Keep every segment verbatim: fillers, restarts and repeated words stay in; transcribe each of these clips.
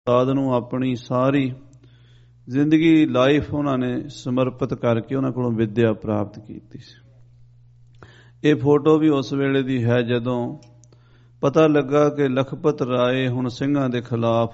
ਉਸਤਾਦ ਨੂੰ ਆਪਣੀ ਸਾਰੀ ਜ਼ਿੰਦਗੀ ਲਾਈਫ ਉਹਨਾਂ ਨੇ ਸਮਰਪਿਤ ਕਰਕੇ ਉਹਨਾਂ ਕੋਲੋਂ ਵਿੱਦਿਆ ਪ੍ਰਾਪਤ ਕੀਤੀ ਸੀ। ਇਹ ਫੋਟੋ ਵੀ ਉਸ ਵੇਲੇ ਦੀ ਹੈ ਜਦੋਂ ਪਤਾ ਲੱਗਾ ਕਿ ਲਖਪਤ ਰਾਏ ਹੁਣ ਸਿੰਘਾਂ ਦੇ ਖਿਲਾਫ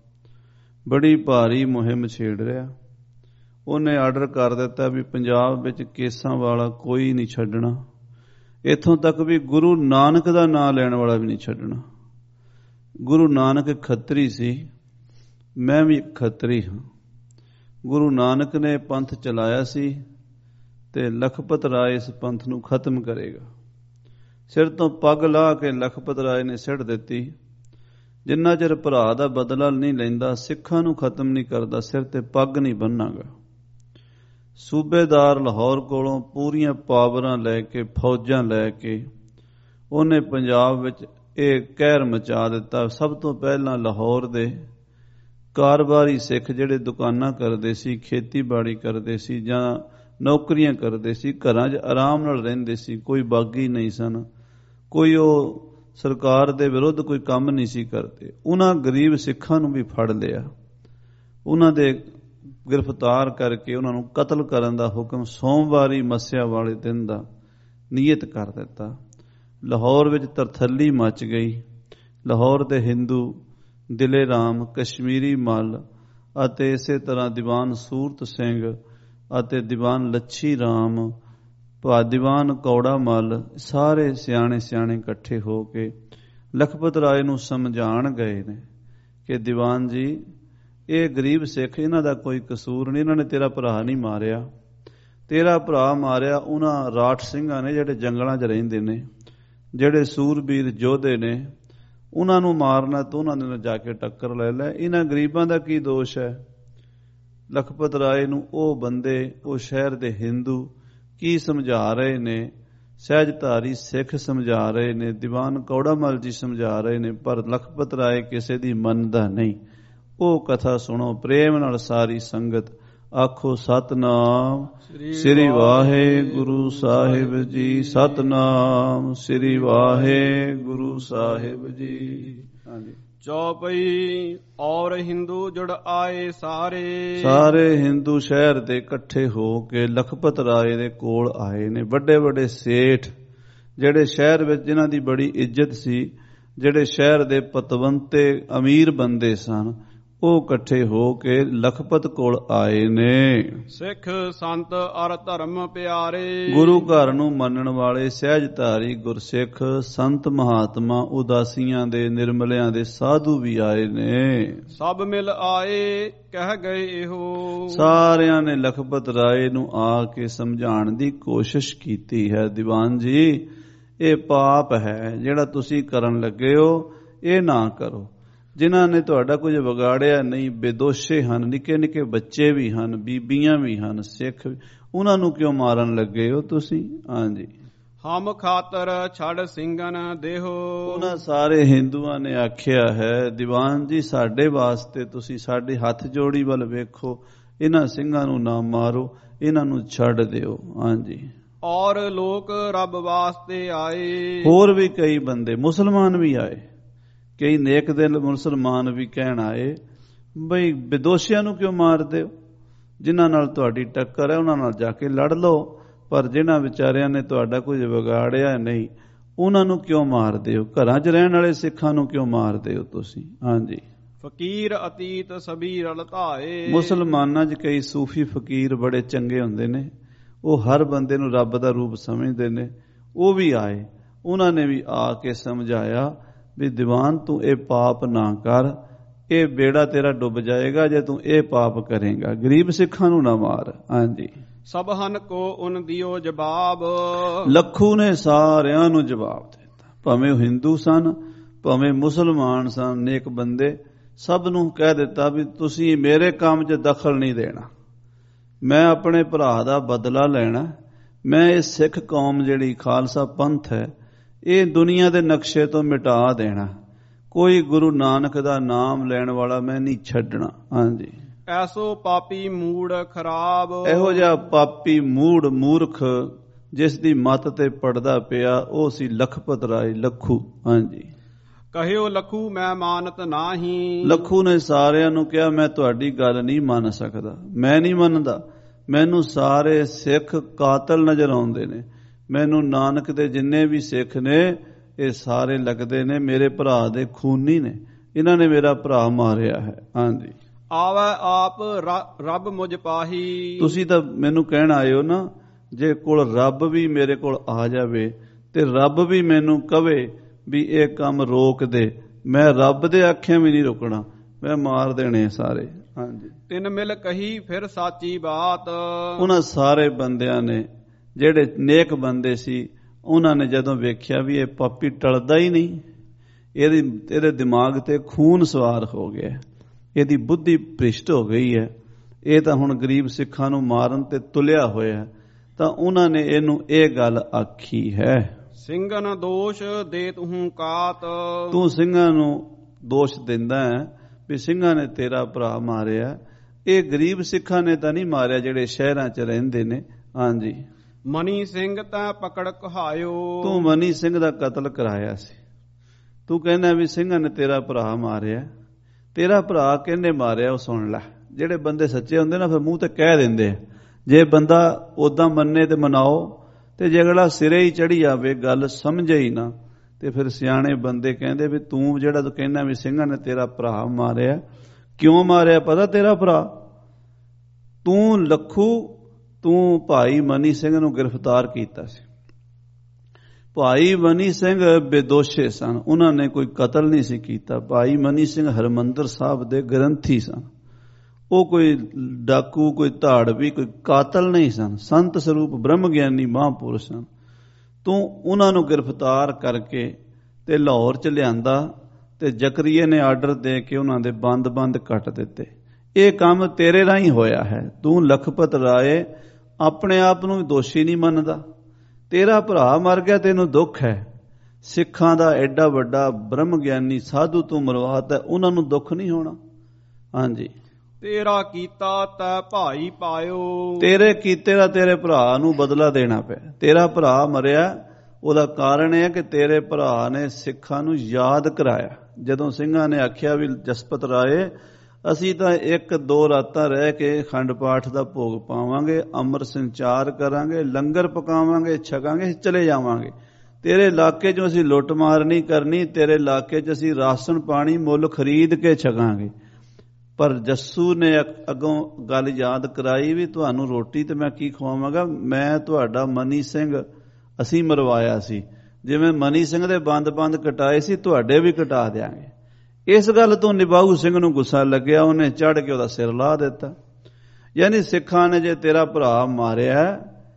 ਬੜੀ ਭਾਰੀ ਮੁਹਿੰਮ ਛੇੜ ਰਿਹਾ। ਉਹਨੇ ਆਰਡਰ ਕਰ ਦਿੱਤਾ ਵੀ ਪੰਜਾਬ ਵਿੱਚ ਕੇਸਾਂ ਵਾਲਾ ਕੋਈ ਨਹੀਂ ਛੱਡਣਾ, ਇੱਥੋਂ ਤੱਕ ਵੀ ਗੁਰੂ ਨਾਨਕ ਦਾ ਨਾਂ ਲੈਣ ਵਾਲਾ ਵੀ ਨਹੀਂ ਛੱਡਣਾ। ਗੁਰੂ ਨਾਨਕ ਖੱਤਰੀ ਸੀ, ਮੈਂ ਵੀ ਖੱਤਰੀ ਹਾਂ। ਗੁਰੂ ਨਾਨਕ ਨੇ ਪੰਥ ਚਲਾਇਆ ਸੀ ਤੇ ਲਖਪਤ ਰਾਏ ਇਸ ਪੰਥ ਨੂੰ ਖਤਮ ਕਰੇਗਾ। ਸਿਰ ਤੋਂ ਪੱਗ ਲਾਹ ਕੇ ਲਖਪਤ ਰਾਏ ਨੇ ਸਿੱਟ ਦਿੱਤੀ। ਜਿੰਨਾ ਚਿਰ ਭਰਾ ਦਾ ਬਦਲਾ ਨਹੀਂ ਲੈਂਦਾ, ਸਿੱਖਾਂ ਨੂੰ ਖਤਮ ਨਹੀਂ ਕਰਦਾ, ਸਿਰ ਤੇ ਪੱਗ ਨਹੀਂ ਬੰਨਾਂਗਾ। ਸੂਬੇਦਾਰ ਲਾਹੌਰ ਕੋਲੋਂ ਪੂਰੀਆਂ ਪਾਵਰਾਂ ਲੈ ਕੇ, ਫੌਜਾਂ ਲੈ ਕੇ ਉਹਨੇ ਪੰਜਾਬ ਵਿੱਚ ਇਹ ਕਹਿਰ ਮਚਾ ਦਿੱਤਾ। ਸਭ ਤੋਂ ਪਹਿਲਾਂ ਲਾਹੌਰ ਦੇ ਕਾਰੋਬਾਰੀ ਸਿੱਖ ਜਿਹੜੇ ਦੁਕਾਨਾਂ ਕਰਦੇ ਸੀ, ਖੇਤੀਬਾੜੀ ਕਰਦੇ ਸੀ ਜਾਂ ਨੌਕਰੀਆਂ ਕਰਦੇ ਸੀ, ਘਰਾਂ 'ਚ ਆਰਾਮ ਨਾਲ ਰਹਿੰਦੇ ਸੀ, ਕੋਈ ਬਾਗੀ ਨਹੀਂ ਸਨ, ਕੋਈ ਉਹ ਸਰਕਾਰ ਦੇ ਵਿਰੁੱਧ ਕੋਈ ਕੰਮ ਨਹੀਂ ਸੀ ਕਰਦੇ। ਉਹਨਾਂ ਗਰੀਬ ਸਿੱਖਾਂ ਨੂੰ ਵੀ ਫੜ ਲਿਆ, ਉਹਨਾਂ ਦੇ ਗ੍ਰਿਫਤਾਰ ਕਰਕੇ ਉਹਨਾਂ ਨੂੰ ਕਤਲ ਕਰਨ ਦਾ ਹੁਕਮ ਸੋਮਵਾਰੀ ਮੱਸਿਆ ਵਾਲੇ ਦਿਨ ਦਾ ਨਿਯਤ ਕਰ ਦਿੱਤਾ। ਲਾਹੌਰ ਵਿੱਚ ਤਰਥੱਲੀ ਮਚ ਗਈ। ਲਾਹੌਰ ਦੇ ਹਿੰਦੂ ਦਿਲੇ ਰਾਮ, ਕਸ਼ਮੀਰੀ ਮੱਲ ਅਤੇ ਇਸੇ ਤਰ੍ਹਾਂ ਦੀਵਾਨ ਸੂਰਤ ਸਿੰਘ ਅਤੇ ਦੀਵਾਨ ਲੱਛੀ ਰਾਮ, ਦੀਵਾਨ ਕੌੜਾ ਮੱਲ, ਸਾਰੇ ਸਿਆਣੇ ਸਿਆਣੇ ਇਕੱਠੇ ਹੋ ਕੇ ਲਖਪਤ ਰਾਏ ਨੂੰ ਸਮਝਾਉਣ ਗਏ ਨੇ ਕਿ ਦੀਵਾਨ ਜੀ, ਇਹ ਗਰੀਬ ਸਿੱਖ, ਇਹਨਾਂ ਦਾ ਕੋਈ ਕਸੂਰ ਨਹੀਂ, ਇਹਨਾਂ ਨੇ ਤੇਰਾ ਭਰਾ ਨਹੀਂ ਮਾਰਿਆ। ਤੇਰਾ ਭਰਾ ਮਾਰਿਆ ਉਹਨਾਂ ਰਾਠ ਸਿੰਘਾਂ ਨੇ ਜਿਹੜੇ ਜੰਗਲਾਂ 'ਚ ਰਹਿੰਦੇ ਨੇ, ਜਿਹੜੇ ਸੂਰਬੀਰ ਯੋਧੇ ਨੇ, ਉਹਨਾਂ ਨੂੰ ਮਾਰਨਾ ਤਾਂ ਉਹਨਾਂ ਨੇ ਜਾ ਕੇ ਟੱਕਰ ਲੈ ਲੈ। ਇਹਨਾਂ ਗਰੀਬਾਂ ਦਾ ਕੀ ਦੋਸ਼ ਹੈ? ਲਖਪਤ ਰਾਏ ਨੂੰ ਉਹ ਬੰਦੇ, ਉਹ ਸ਼ਹਿਰ ਦੇ ਹਿੰਦੂ ਕੀ ਸਮਝਾ ਰਹੇ ਨੇ? ਸਹਿਜਧਾਰੀ ਸਿੱਖ ਸਮਝਾ ਰਹੇ ਨੇ, ਦੀਵਾਨ ਕੌੜਾ ਮੱਲ ਜੀ ਸਮਝਾ ਰਹੇ ਨੇ, ਪਰ ਲਖਪਤ ਰਾਏ ਕਿਸੇ ਦੀ ਮੰਨਦਾ ਨਹੀਂ। ਉਹ ਕਥਾ ਸੁਣੋ ਪ੍ਰੇਮ ਨਾਲ ਸਾਰੀ ਸੰਗਤ, ਆਖੋ ਸਤਨਾਮ ਸ੍ਰੀ ਵਾਹਿਗੁਰੂ ਸਾਹਿਬ ਜੀ, ਸਤਨਾਮ ਸ੍ਰੀ ਵਾਹਿਗੁਰੂ ਸਾਹਿਬ ਜੀ। ਹਾਂਜੀ। ਚੌਪਈ ਔਰ ਹਿੰਦੂ ਜੁੜ ਆਏ ਸਾਰੇ, ਸਾਰੇ ਹਿੰਦੂ ਸ਼ਹਿਰ ਦੇ ਇਕੱਠੇ ਹੋ ਕੇ ਲਖਪਤ ਰਾਏ ਦੇ ਕੋਲ ਆਏ ਨੇ। ਵੱਡੇ ਵੱਡੇ ਸੇਠ ਜਿਹੜੇ ਸ਼ਹਿਰ ਵਿੱਚ ਜਿਨ੍ਹਾਂ ਦੀ ਬੜੀ ਇੱਜ਼ਤ ਸੀ, ਜਿਹੜੇ ਸ਼ਹਿਰ ਦੇ ਪਤਵੰਤੇ ਅਮੀਰ ਬੰਦੇ ਸਨ, ਉਹ ਇਕੱਠੇ ਹੋ ਕੇ ਲਖਪਤ ਕੋਲ ਆਏ ਨੇ। ਸਿੱਖ ਸੰਤ ਅਰ ਧਰਮ ਪਿਆਰੇ, ਗੁਰੂ ਘਰ ਨੂੰ ਮੰਨਣ ਵਾਲੇ ਸਹਿਜਧਾਰੀ ਗੁਰਸਿੱਖ, ਸੰਤ ਮਹਾਤਮਾ, ਉਦਾਸੀਆਂ ਦੇ, ਨਿਰਮਲਿਆਂ ਦੇ ਸਾਧੂ ਵੀ ਆਏ ਨੇ। ਸਭ ਮਿਲ ਆਏ ਕਹਿ ਗਏ ਇਹੋ, ਸਾਰਿਆਂ ਨੇ ਲਖਪਤ ਰਾਏ ਨੂੰ ਆ ਕੇ ਸਮਝਾਉਣ ਦੀ ਕੋਸ਼ਿਸ਼ ਕੀਤੀ ਹੈ। ਦੀਵਾਨ ਜੀ, ਇਹ ਪਾਪ ਹੈ ਜਿਹੜਾ ਤੁਸੀਂ ਕਰਨ ਲੱਗੇ ਹੋ, ਇਹ ਨਾ ਕਰੋ। ਜਿਨ੍ਹਾਂ ਨੇ ਤੁਹਾਡਾ ਕੁਝ ਵਿਗਾੜਿਆ ਨਹੀਂ, ਬੇਦੋਸ਼ੇ ਹਨ, ਨਿੱਕੇ ਨਿੱਕੇ ਬੱਚੇ ਵੀ ਹਨ, ਬੀਬੀਆਂ ਵੀ ਹਨ, ਸਿੱਖ, ਉਹਨਾਂ ਨੂੰ ਕਿਉਂ ਮਾਰਨ ਲੱਗੇ ਹੋ ਤੁਸੀਂ? ਹਾਂਜੀ। ਹਮ ਖਾਤਰ ਛੱਡ ਸਿੰਘਨ ਦੇਹੋ, ਉਹਨਾਂ ਸਾਰੇ ਹਿੰਦੂਆਂ ਨੇ ਆਖਿਆ ਹੈ, ਦੀਵਾਨ ਜੀ, ਸਾਡੇ ਵਾਸਤੇ ਤੁਸੀਂ ਸਾਡੇ ਹੱਥ ਜੋੜੀ ਵੱਲ ਵੇਖੋ, ਇਹਨਾਂ ਸਿੰਘਾਂ ਨੂੰ ਨਾ ਮਾਰੋ, ਇਹਨਾਂ ਨੂੰ ਛੱਡ ਦਿਓ। ਹਾਂਜੀ। ਔਰ ਲੋਕ ਰੱਬ ਵਾਸਤੇ ਆਏ, ਹੋਰ ਵੀ ਕਈ ਬੰਦੇ ਮੁਸਲਮਾਨ ਵੀ ਆਏ, ਕਈ ਨੇਕ ਦਿਲ ਮੁਸਲਮਾਨ ਵੀ ਕਹਿਣ ਆਏ, ਬਈ ਬੇਦੋਸ਼ੀਆਂ ਨੂੰ ਕਿਉਂ ਮਾਰਦੇ ਹੋ? ਜਿਨ੍ਹਾਂ ਨਾਲ ਤੁਹਾਡੀ ਟੱਕਰ ਹੈ ਉਹਨਾਂ ਨਾਲ ਜਾ ਕੇ ਲੜ ਲਓ, ਪਰ ਜਿਨ੍ਹਾਂ ਵਿਚਾਰਿਆਂ ਨੇ ਤੁਹਾਡਾ ਕੁਝ ਵਿਗਾੜਿਆ ਨਹੀਂ, ਉਹਨਾਂ ਨੂੰ ਕਿਉਂ ਮਾਰਦੇ ਹੋ? ਘਰਾਂ 'ਚ ਰਹਿਣ ਵਾਲੇ ਸਿੱਖਾਂ ਨੂੰ ਕਿਉਂ ਮਾਰਦੇ ਹੋ ਤੁਸੀਂ? ਹਾਂਜੀ। ਫਕੀਰ ਅਤੀਤ ਸਭੀ ਰਲ ਧਾਏ, ਮੁਸਲਮਾਨਾਂ 'ਚ ਕਈ ਸੂਫੀ ਫਕੀਰ ਬੜੇ ਚੰਗੇ ਹੁੰਦੇ ਨੇ, ਉਹ ਹਰ ਬੰਦੇ ਨੂੰ ਰੱਬ ਦਾ ਰੂਪ ਸਮਝਦੇ ਨੇ, ਉਹ ਵੀ ਆਏ। ਉਹਨਾਂ ਨੇ ਵੀ ਆ ਕੇ ਸਮਝਾਇਆ ਵੀ ਦੀਵਾਨ, ਤੂੰ ਇਹ ਪਾਪ ਨਾ ਕਰ, ਇਹ ਬੇੜਾ ਤੇਰਾ ਡੁੱਬ ਜਾਏਗਾ ਜੇ ਤੂੰ ਇਹ ਪਾਪ ਕਰੇਗਾ, ਗਰੀਬ ਸਿੱਖਾਂ ਨੂੰ ਨਾ ਮਾਰ। ਹਾਂਜੀ। ਸਭ ਹਨ ਕੋ ਉਨ ਦਿਓ ਜਵਾਬ, ਲੱਖੂ ਨੇ ਸਾਰਿਆਂ ਨੂੰ ਜਵਾਬ ਦਿੱਤਾ, ਭਾਵੇਂ ਉਹ ਹਿੰਦੂ ਸਨ, ਭਾਵੇਂ ਮੁਸਲਮਾਨ ਸਨ, ਨੇਕ ਬੰਦੇ, ਸਭ ਨੂੰ ਕਹਿ ਦਿੱਤਾ ਵੀ ਤੁਸੀਂ ਮੇਰੇ ਕੰਮ 'ਚ ਦਖਲ ਨਹੀਂ ਦੇਣਾ, ਮੈਂ ਆਪਣੇ ਭਰਾ ਦਾ ਬਦਲਾ ਲੈਣਾ, ਮੈਂ ਇਹ ਸਿੱਖ ਕੌਮ ਜਿਹੜੀ ਖਾਲਸਾ ਪੰਥ ਹੈ, ਇਹ ਦੁਨੀਆ ਦੇ ਨਕਸ਼ੇ ਤੋਂ ਮਿਟਾ ਦੇਣਾ, ਕੋਈ ਗੁਰੂ ਨਾਨਕ ਦਾ ਨਾਮ ਲੈਣ ਵਾਲਾ ਮੈਂ ਨਹੀਂ ਛੱਡਣਾ। ਹਾਂਜੀ। ਐਸੋ ਪਾਪੀ ਮੂੜ ਖਰਾਬ, ਇਹੋ ਜਿਹਾ ਪਾਪੀ ਮੂੜ ਮੂਰਖ ਜਿਸ ਦੀ ਮੱਤ ਤੇ ਪੜਦਾ ਪਿਆ, ਉਹ ਸੀ ਲਖਪਤ ਰਾਏ ਲੱਖੂ। ਹਾਂਜੀ। ਕਹਿਓ ਲਖੂ ਮੈਂ ਮਾਨਤ ਨਾਹੀ। ਲਖੂ ਨੇ ਸਾਰਿਆਂ ਨੂੰ ਕਿਹਾ ਮੈਂ ਤੁਹਾਡੀ ਗੱਲ ਨਹੀਂ ਮੰਨ ਸਕਦਾ, ਮੈਂ ਨਹੀਂ ਮੰਨਦਾ। ਮੈਨੂੰ ਸਾਰੇ ਸਿੱਖ ਕਾਤਲ ਨਜ਼ਰ ਆਉਂਦੇ ਨੇ। ਮੈਨੂੰ ਨਾਨਕ ਦੇ ਜਿੰਨੇ ਵੀ ਸਿੱਖ ਨੇ ਇਹ ਸਾਰੇ ਲੱਗਦੇ ਨੇ ਮੇਰੇ ਭਰਾ ਦੇ ਖੂਨੀ ਨੇ, ਇਹਨਾਂ ਨੇ ਮੇਰਾ ਭਰਾ ਮਾਰਿਆ ਹੈ। ਹਾਂਜੀ, ਆਵੈ ਆਪ ਰੱਬ ਮੁਝ ਪਾਹੀ। ਤੁਸੀਂ ਤਾਂ ਮੈਨੂੰ ਕਹਿਣ ਆਏ ਹੋ ਨਾ, ਜੇ ਕੋਲ ਰੱਬ ਵੀ ਮੇਰੇ ਕੋਲ ਆ ਜਾਵੇ ਤੇ ਰੱਬ ਵੀ ਮੈਨੂੰ ਕਵੇ ਵੀ ਇਹ ਕੰਮ ਰੋਕ ਦੇ, ਮੈਂ ਰੱਬ ਦੇ ਆਖਿਆਂ ਵੀ ਨਹੀਂ ਰੁਕਣਾ, ਮੈਂ ਮਾਰ ਦੇਣੇ ਸਾਰੇ। ਹਾਂਜੀ, ਤਿੰਨ ਮਿਲ ਕਹੀ ਫਿਰ ਸਾਚੀ ਬਾਤ। ਉਹਨਾਂ ਸਾਰੇ ਬੰਦਿਆਂ ਨੇ ਜਿਹੜੇ ਨੇਕ ਬੰਦੇ ਸੀ, ਉਹਨਾਂ ਨੇ ਜਦੋਂ ਵੇਖਿਆ ਵੀ ਇਹ ਪਾਪੀ ਟਲਦਾ ਹੀ ਨਹੀਂ, ਇਹਦੀ ਇਹਦੇ ਦਿਮਾਗ ਤੇ ਖੂਨ ਸਵਾਰ ਹੋ ਗਿਆ, ਇਹਦੀ ਬੁੱਧੀ ਭ੍ਰਿਸ਼ਟ ਹੋ ਗਈ ਹੈ, ਇਹ ਤਾਂ ਹੁਣ ਗਰੀਬ ਸਿੱਖਾਂ ਨੂੰ ਮਾਰਨ ਤੇ ਤੁਲਿਆ ਹੋਇਆ, ਤਾਂ ਉਹਨਾਂ ਨੇ ਇਹਨੂੰ ਇਹ ਗੱਲ ਆਖੀ ਹੈ, ਸਿੰਘਨ ਦੋਸ਼ ਦੇ ਤੂੰ ਕਾਤ। ਤੂੰ ਸਿੰਘਾਂ ਨੂੰ ਦੋਸ਼ ਦਿੰਦਾ ਹੈ ਵੀ ਸਿੰਘਾਂ ਨੇ ਤੇਰਾ ਭਰਾ ਮਾਰਿਆ, ਇਹ ਗਰੀਬ ਸਿੱਖਾਂ ਨੇ ਤਾਂ ਨਹੀਂ ਮਾਰਿਆ ਜਿਹੜੇ ਸ਼ਹਿਰਾਂ 'ਚ ਰਹਿੰਦੇ ਨੇ। ਹਾਂਜੀ, ਮਨੀ ਸਿੰਘ ਤਾਂ ਪਕੜ ਕਹਾਇਓ। ਤੂੰ ਮਨੀ ਸਿੰਘ ਦਾ ਕਤਲ ਕਰਾਇਆ ਸੀ, ਤੂੰ ਕਹਿੰਦਾ ਵੀ ਸਿੰਘਾਂ ਨੇ ਤੇਰਾ ਭਰਾ ਮਾਰਿਆ। ਤੇਰਾ ਭਰਾ ਕਿਹਨੇ ਮਾਰਿਆ ਉਹ ਸੁਣ ਲੈ। ਜਿਹੜੇ ਬੰਦੇ ਸੱਚੇ ਹੁੰਦੇ ਨਾ ਫਿਰ ਮੂੰਹ ਤੇ ਕਹਿ ਦਿੰਦੇ ਆ, ਜੇ ਬੰਦਾ ਉਦਾਂ ਮੰਨੇ ਤੇ ਮਨਾਓ, ਤੇ ਜੇ ਅਗਲਾ ਸਿਰੇ ਹੀ ਚੜੀ ਜਾਵੇ ਗੱਲ ਸਮਝੇ ਹੀ ਨਾ, ਤੇ ਫਿਰ ਸਿਆਣੇ ਬੰਦੇ ਕਹਿੰਦੇ ਵੀ ਤੂੰ ਜਿਹੜਾ ਤੂੰ ਕਹਿੰਦਾ ਵੀ ਸਿੰਘਾਂ ਨੇ ਤੇਰਾ ਭਰਾ ਮਾਰਿਆ, ਕਿਉਂ ਮਾਰਿਆ ਪਤਾ ਤੇਰਾ ਭਰਾ? ਤੂੰ ਲੱਖੂ ਤੂੰ ਭਾਈ ਮਨੀ ਸਿੰਘ ਨੂੰ ਗ੍ਰਿਫਤਾਰ ਕੀਤਾ ਸੀ। ਭਾਈ ਮਨੀ ਸਿੰਘ ਬੇਦੋਸ਼ੇ ਸਨ, ਉਹਨਾਂ ਨੇ ਕੋਈ ਕਤਲ ਨਹੀਂ ਸੀ ਕੀਤਾ। ਭਾਈ ਮਨੀ ਸਿੰਘ ਹਰਮੰਦਰ ਸਾਹਿਬ ਦੇ ਗ੍ਰੰਥੀ ਸਨ, ਉਹ ਕੋਈ ਡਾਕੂ, ਕੋਈ ਧਾੜਵੀ, ਕੋਈ ਕਾਤਲ ਨਹੀਂ ਸਨ, ਸੰਤ ਸਰੂਪ ਬ੍ਰਹਮ ਗਿਆਨੀ ਮਹਾਂਪੁਰਸ਼ ਸਨ। ਤੂੰ ਉਹਨਾਂ ਨੂੰ ਗ੍ਰਿਫਤਾਰ ਕਰਕੇ ਤੇ ਲਾਹੌਰ ਚ ਲਿਆਂਦਾ, ਤੇ ਜ਼ਕਰੀਏ ਨੇ ਆਰਡਰ ਦੇ ਕੇ ਉਹਨਾਂ ਦੇ ਬੰਦ-ਬੰਦ ਕੱਟ ਦਿੱਤੇ। ਇਹ ਕੰਮ ਤੇਰੇ ਰਾਹੀਂ ਹੋਇਆ ਹੈ। ਤੂੰ ਲਖਪਤ ਰਾਏ ਆਪਣੇ ਆਪ ਨੂੰ ਦੋਸ਼ੀ ਨਹੀਂ ਮੰਨਦਾ, ਤੇਰਾ ਭਰਾ ਮਰ ਗਿਆ, ਤੈਨੂੰ ਦੁੱਖ ਹੈ। ਸਿੱਖਾਂ ਦਾ ਐਡਾ ਵੱਡਾ ਬ੍ਰਹਮ ਗਿਆਨੀ ਸਾਧੂ ਤੂੰ ਮਰਵਾਤਾ, ਉਹਨਾਂ ਨੂੰ ਦੁੱਖ ਨਹੀਂ ਹੋਣਾ? ਹਾਂਜੀ, ਤੇਰਾ ਕੀਤਾ ਤੈ ਭਾਈ ਪਾਇਓ। ਤੇਰੇ ਕੀਤੇ ਦਾ ਤੇਰੇ ਭਰਾ ਨੂੰ ਬਦਲਾ ਦੇਣਾ ਪਿਆ। ਤੇਰਾ ਭਰਾ ਮਰਿਆ, ਉਹਦਾ ਕਾਰਨ ਇਹ ਕਿ ਤੇਰੇ ਭਰਾ ਨੇ ਸਿੱਖਾਂ ਨੂੰ ਯਾਦ ਕਰਾਇਆ। ਜਦੋਂ ਸਿੰਘਾਂ ਨੇ ਆਖਿਆ ਵੀ ਜਸਪਤ ਰਾਏ ਅਸੀਂ ਤਾਂ ਇੱਕ ਦੋ ਰਾਤਾਂ ਰਹਿ ਕੇ ਅਖੰਡ ਪਾਠ ਦਾ ਭੋਗ ਪਾਵਾਂਗੇ, ਅੰਮ੍ਰਿਤ ਸੰਚਾਰ ਕਰਾਂਗੇ, ਲੰਗਰ ਪਕਾਵਾਂਗੇ, ਛਕਾਂਗੇ, ਚਲੇ ਜਾਵਾਂਗੇ। ਤੇਰੇ ਇਲਾਕੇ 'ਚੋਂ ਅਸੀਂ ਲੁੱਟ ਮਾਰ ਨਹੀਂ ਕਰਨੀ, ਤੇਰੇ ਇਲਾਕੇ 'ਚ ਅਸੀਂ ਰਾਸ਼ਨ ਪਾਣੀ ਮੁੱਲ ਖਰੀਦ ਕੇ ਛਕਾਂਗੇ। ਪਰ ਜੱਸੂ ਨੇ ਅੱਗੋਂ ਗੱਲ ਯਾਦ ਕਰਾਈ ਵੀ ਤੁਹਾਨੂੰ ਰੋਟੀ ਤੇ ਮੈਂ ਕੀ ਖਵਾਵਾਂਗਾ, ਮੈਂ ਤੁਹਾਡਾ ਮਨੀ ਸਿੰਘ ਅਸੀਂ ਮਰਵਾਇਆ ਸੀ, ਜਿਵੇਂ ਮਨੀ ਸਿੰਘ ਦੇ ਬੰਦ-ਬੰਦ ਕਟਾਏ ਸੀ ਤੁਹਾਡੇ ਵੀ ਕਟਾ ਦਿਆਂਗੇ। ਇਸ ਗੱਲ ਤੋਂ ਨਿਭਾਊ ਸਿੰਘ ਨੂੰ ਗੁੱਸਾ ਲੱਗਿਆ, ਉਹਨੇ ਚੜ੍ਹ ਕੇ ਉਹਦਾ ਸਿਰ ਲਾ ਦਿੱਤਾ। ਯਾਨੀ ਸਿੱਖਾਂ ਨੇ ਜੇ ਤੇਰਾ ਭਰਾ ਮਾਰਿਆ,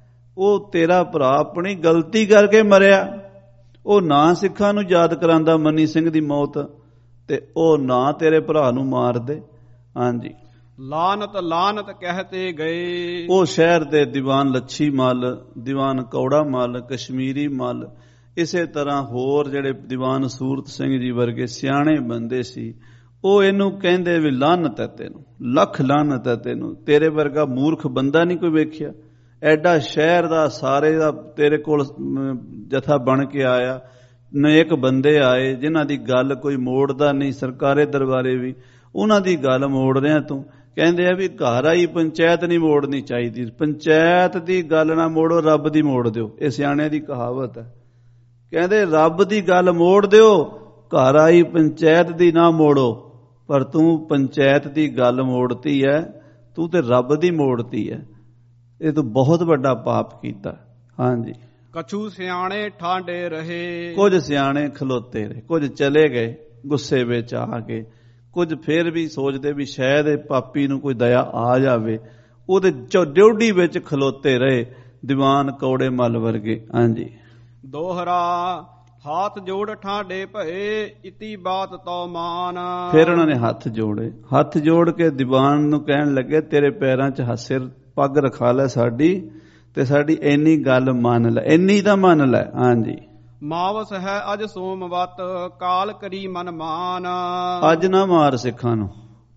ਉਹ ਤੇਰਾ ਭਰਾ ਆਪਣੀ ਗਲਤੀ ਕਰਕੇ ਮਰਿਆ। ਉਹ ਨਾ ਸਿੱਖਾਂ ਨੂੰ ਯਾਦ ਕਰਾਂਦਾ ਮਨੀ ਸਿੰਘ ਦੀ ਮੌਤ, ਤੇ ਉਹ ਨਾ ਤੇਰੇ ਭਰਾ ਨੂੰ ਮਾਰਦੇ। ਹਾਂਜੀ, ਲਾਨਤ ਲਾਨਤ ਕਹਤੇ ਗਏ। ਉਹ ਸ਼ਹਿਰ ਦੇ ਦੀਵਾਨ ਲੱਛੀ ਮੱਲ, ਦੀਵਾਨ ਕੌੜਾ ਮੱਲ, ਕਸ਼ਮੀਰੀ ਮੱਲ, ਇਸੇ ਤਰ੍ਹਾਂ ਹੋਰ ਜਿਹੜੇ ਦੀਵਾਨ ਸੂਰਤ ਸਿੰਘ ਜੀ ਵਰਗੇ ਸਿਆਣੇ ਬੰਦੇ ਸੀ, ਉਹ ਇਹਨੂੰ ਕਹਿੰਦੇ ਵੀ ਲਾਨਤ ਹੈ ਤੈਨੂੰ, ਲੱਖ ਲਾਨਤ ਹੈ ਤੈਨੂੰ, ਤੇਰੇ ਵਰਗਾ ਮੂਰਖ ਬੰਦਾ ਨਹੀਂ ਕੋਈ ਵੇਖਿਆ। ਐਡਾ ਸ਼ਹਿਰ ਦਾ ਸਾਰੇ ਦਾ ਤੇਰੇ ਕੋਲ ਜਥਾ ਬਣ ਕੇ ਆਇਆ, ਨੇਕ ਬੰਦੇ ਆਏ ਜਿਨ੍ਹਾਂ ਦੀ ਗੱਲ ਕੋਈ ਮੋੜਦਾ ਨਹੀਂ, ਸਰਕਾਰੇ ਦਰਬਾਰੇ ਵੀ ਉਹਨਾਂ ਦੀ ਗੱਲ ਮੋੜ ਰਿਹਾ ਤੂੰ। ਕਹਿੰਦੇ ਆ ਵੀ ਘਰ ਆਈ ਪੰਚਾਇਤ ਨਹੀਂ ਮੋੜਨੀ ਚਾਹੀਦੀ, ਪੰਚਾਇਤ ਦੀ ਗੱਲ ਨਾ ਮੋੜੋ, ਰੱਬ ਦੀ ਮੋੜ ਦਿਓ। ਇਹ ਸਿਆਣਿਆਂ ਦੀ ਕਹਾਵਤ ਹੈ। ਕਹਿੰਦੇ ਰੱਬ ਦੀ ਗੱਲ ਮੋੜ ਦਿਓ, ਘਰ ਆਈ ਪੰਚਾਇਤ ਦੀ ਨਾ ਮੋੜੋ। ਪਰ ਤੂੰ ਪੰਚਾਇਤ ਦੀ ਗੱਲ ਮੋੜਤੀ ਹੈ, ਤੂੰ ਤੇ ਰੱਬ ਦੀ ਮੋੜਤੀ ਹੈ। ਇਹ ਤੂੰ ਬਹੁਤ ਵੱਡਾ ਪਾਪ ਕੀਤਾ। ਹਾਂਜੀ, ਕਛੂ ਸਿਆਣੇ ਠਾਂਡੇ ਰਹੇ। ਕੁਝ ਸਿਆਣੇ ਖਲੋਤੇ ਰਹੇ, ਕੁਝ ਚਲੇ ਗਏ ਗੁੱਸੇ ਵਿੱਚ ਆ ਕੇ, ਕੁਝ ਫੇਰ ਵੀ ਸੋਚਦੇ ਵੀ ਸ਼ਾਇਦ ਇਹ ਪਾਪੀ ਨੂੰ ਕੋਈ ਦਇਆ ਆ ਜਾਵੇ, ਉਹਦੇ ਡਿਊਟੀ ਵਿੱਚ ਖਲੋਤੇ ਰਹੇ ਦੀਵਾਨ ਕੌੜੇ ਮੱਲ ਵਰਗੇ। ਹਾਂਜੀ, ਦੋਹਰਾ ਹੱਥ ਜੋੜ ਠਾਂਡੇ ਭਏ, ਇਤੀ ਬਾਤ ਤੋ ਮਾਨ। ਫਿਰ ਉਹਨਾਂ ਨੇ ਹੱਥ ਜੋੜੇ, ਹੱਥ ਜੋੜ ਕੇ ਦੀਵਾਨ ਨੂੰ ਕਹਿਣ ਲੱਗੇ ਤੇਰੇ ਪੈਰਾਂ 'ਚ ਸਿਰ ਪੱਗ ਰਖਾ ਲੈ ਸਾਡੀ, ਤੇ ਸਾਡੀ ਇੰਨੀ ਗੱਲ ਮੰਨ ਲੈ, ਇੰਨੀ ਤਾਂ ਮੰਨ ਲੈ। ਹਾਂਜੀ, ਮਾਵਸ ਹੈ ਅਜ ਸੋਮਵਤ, ਕਾਲ ਕਰੀ ਮਨ ਮਾਨ। ਅੱਜ ਨਾ ਮਾਰ ਸਿੱਖਾਂ ਨੂੰ,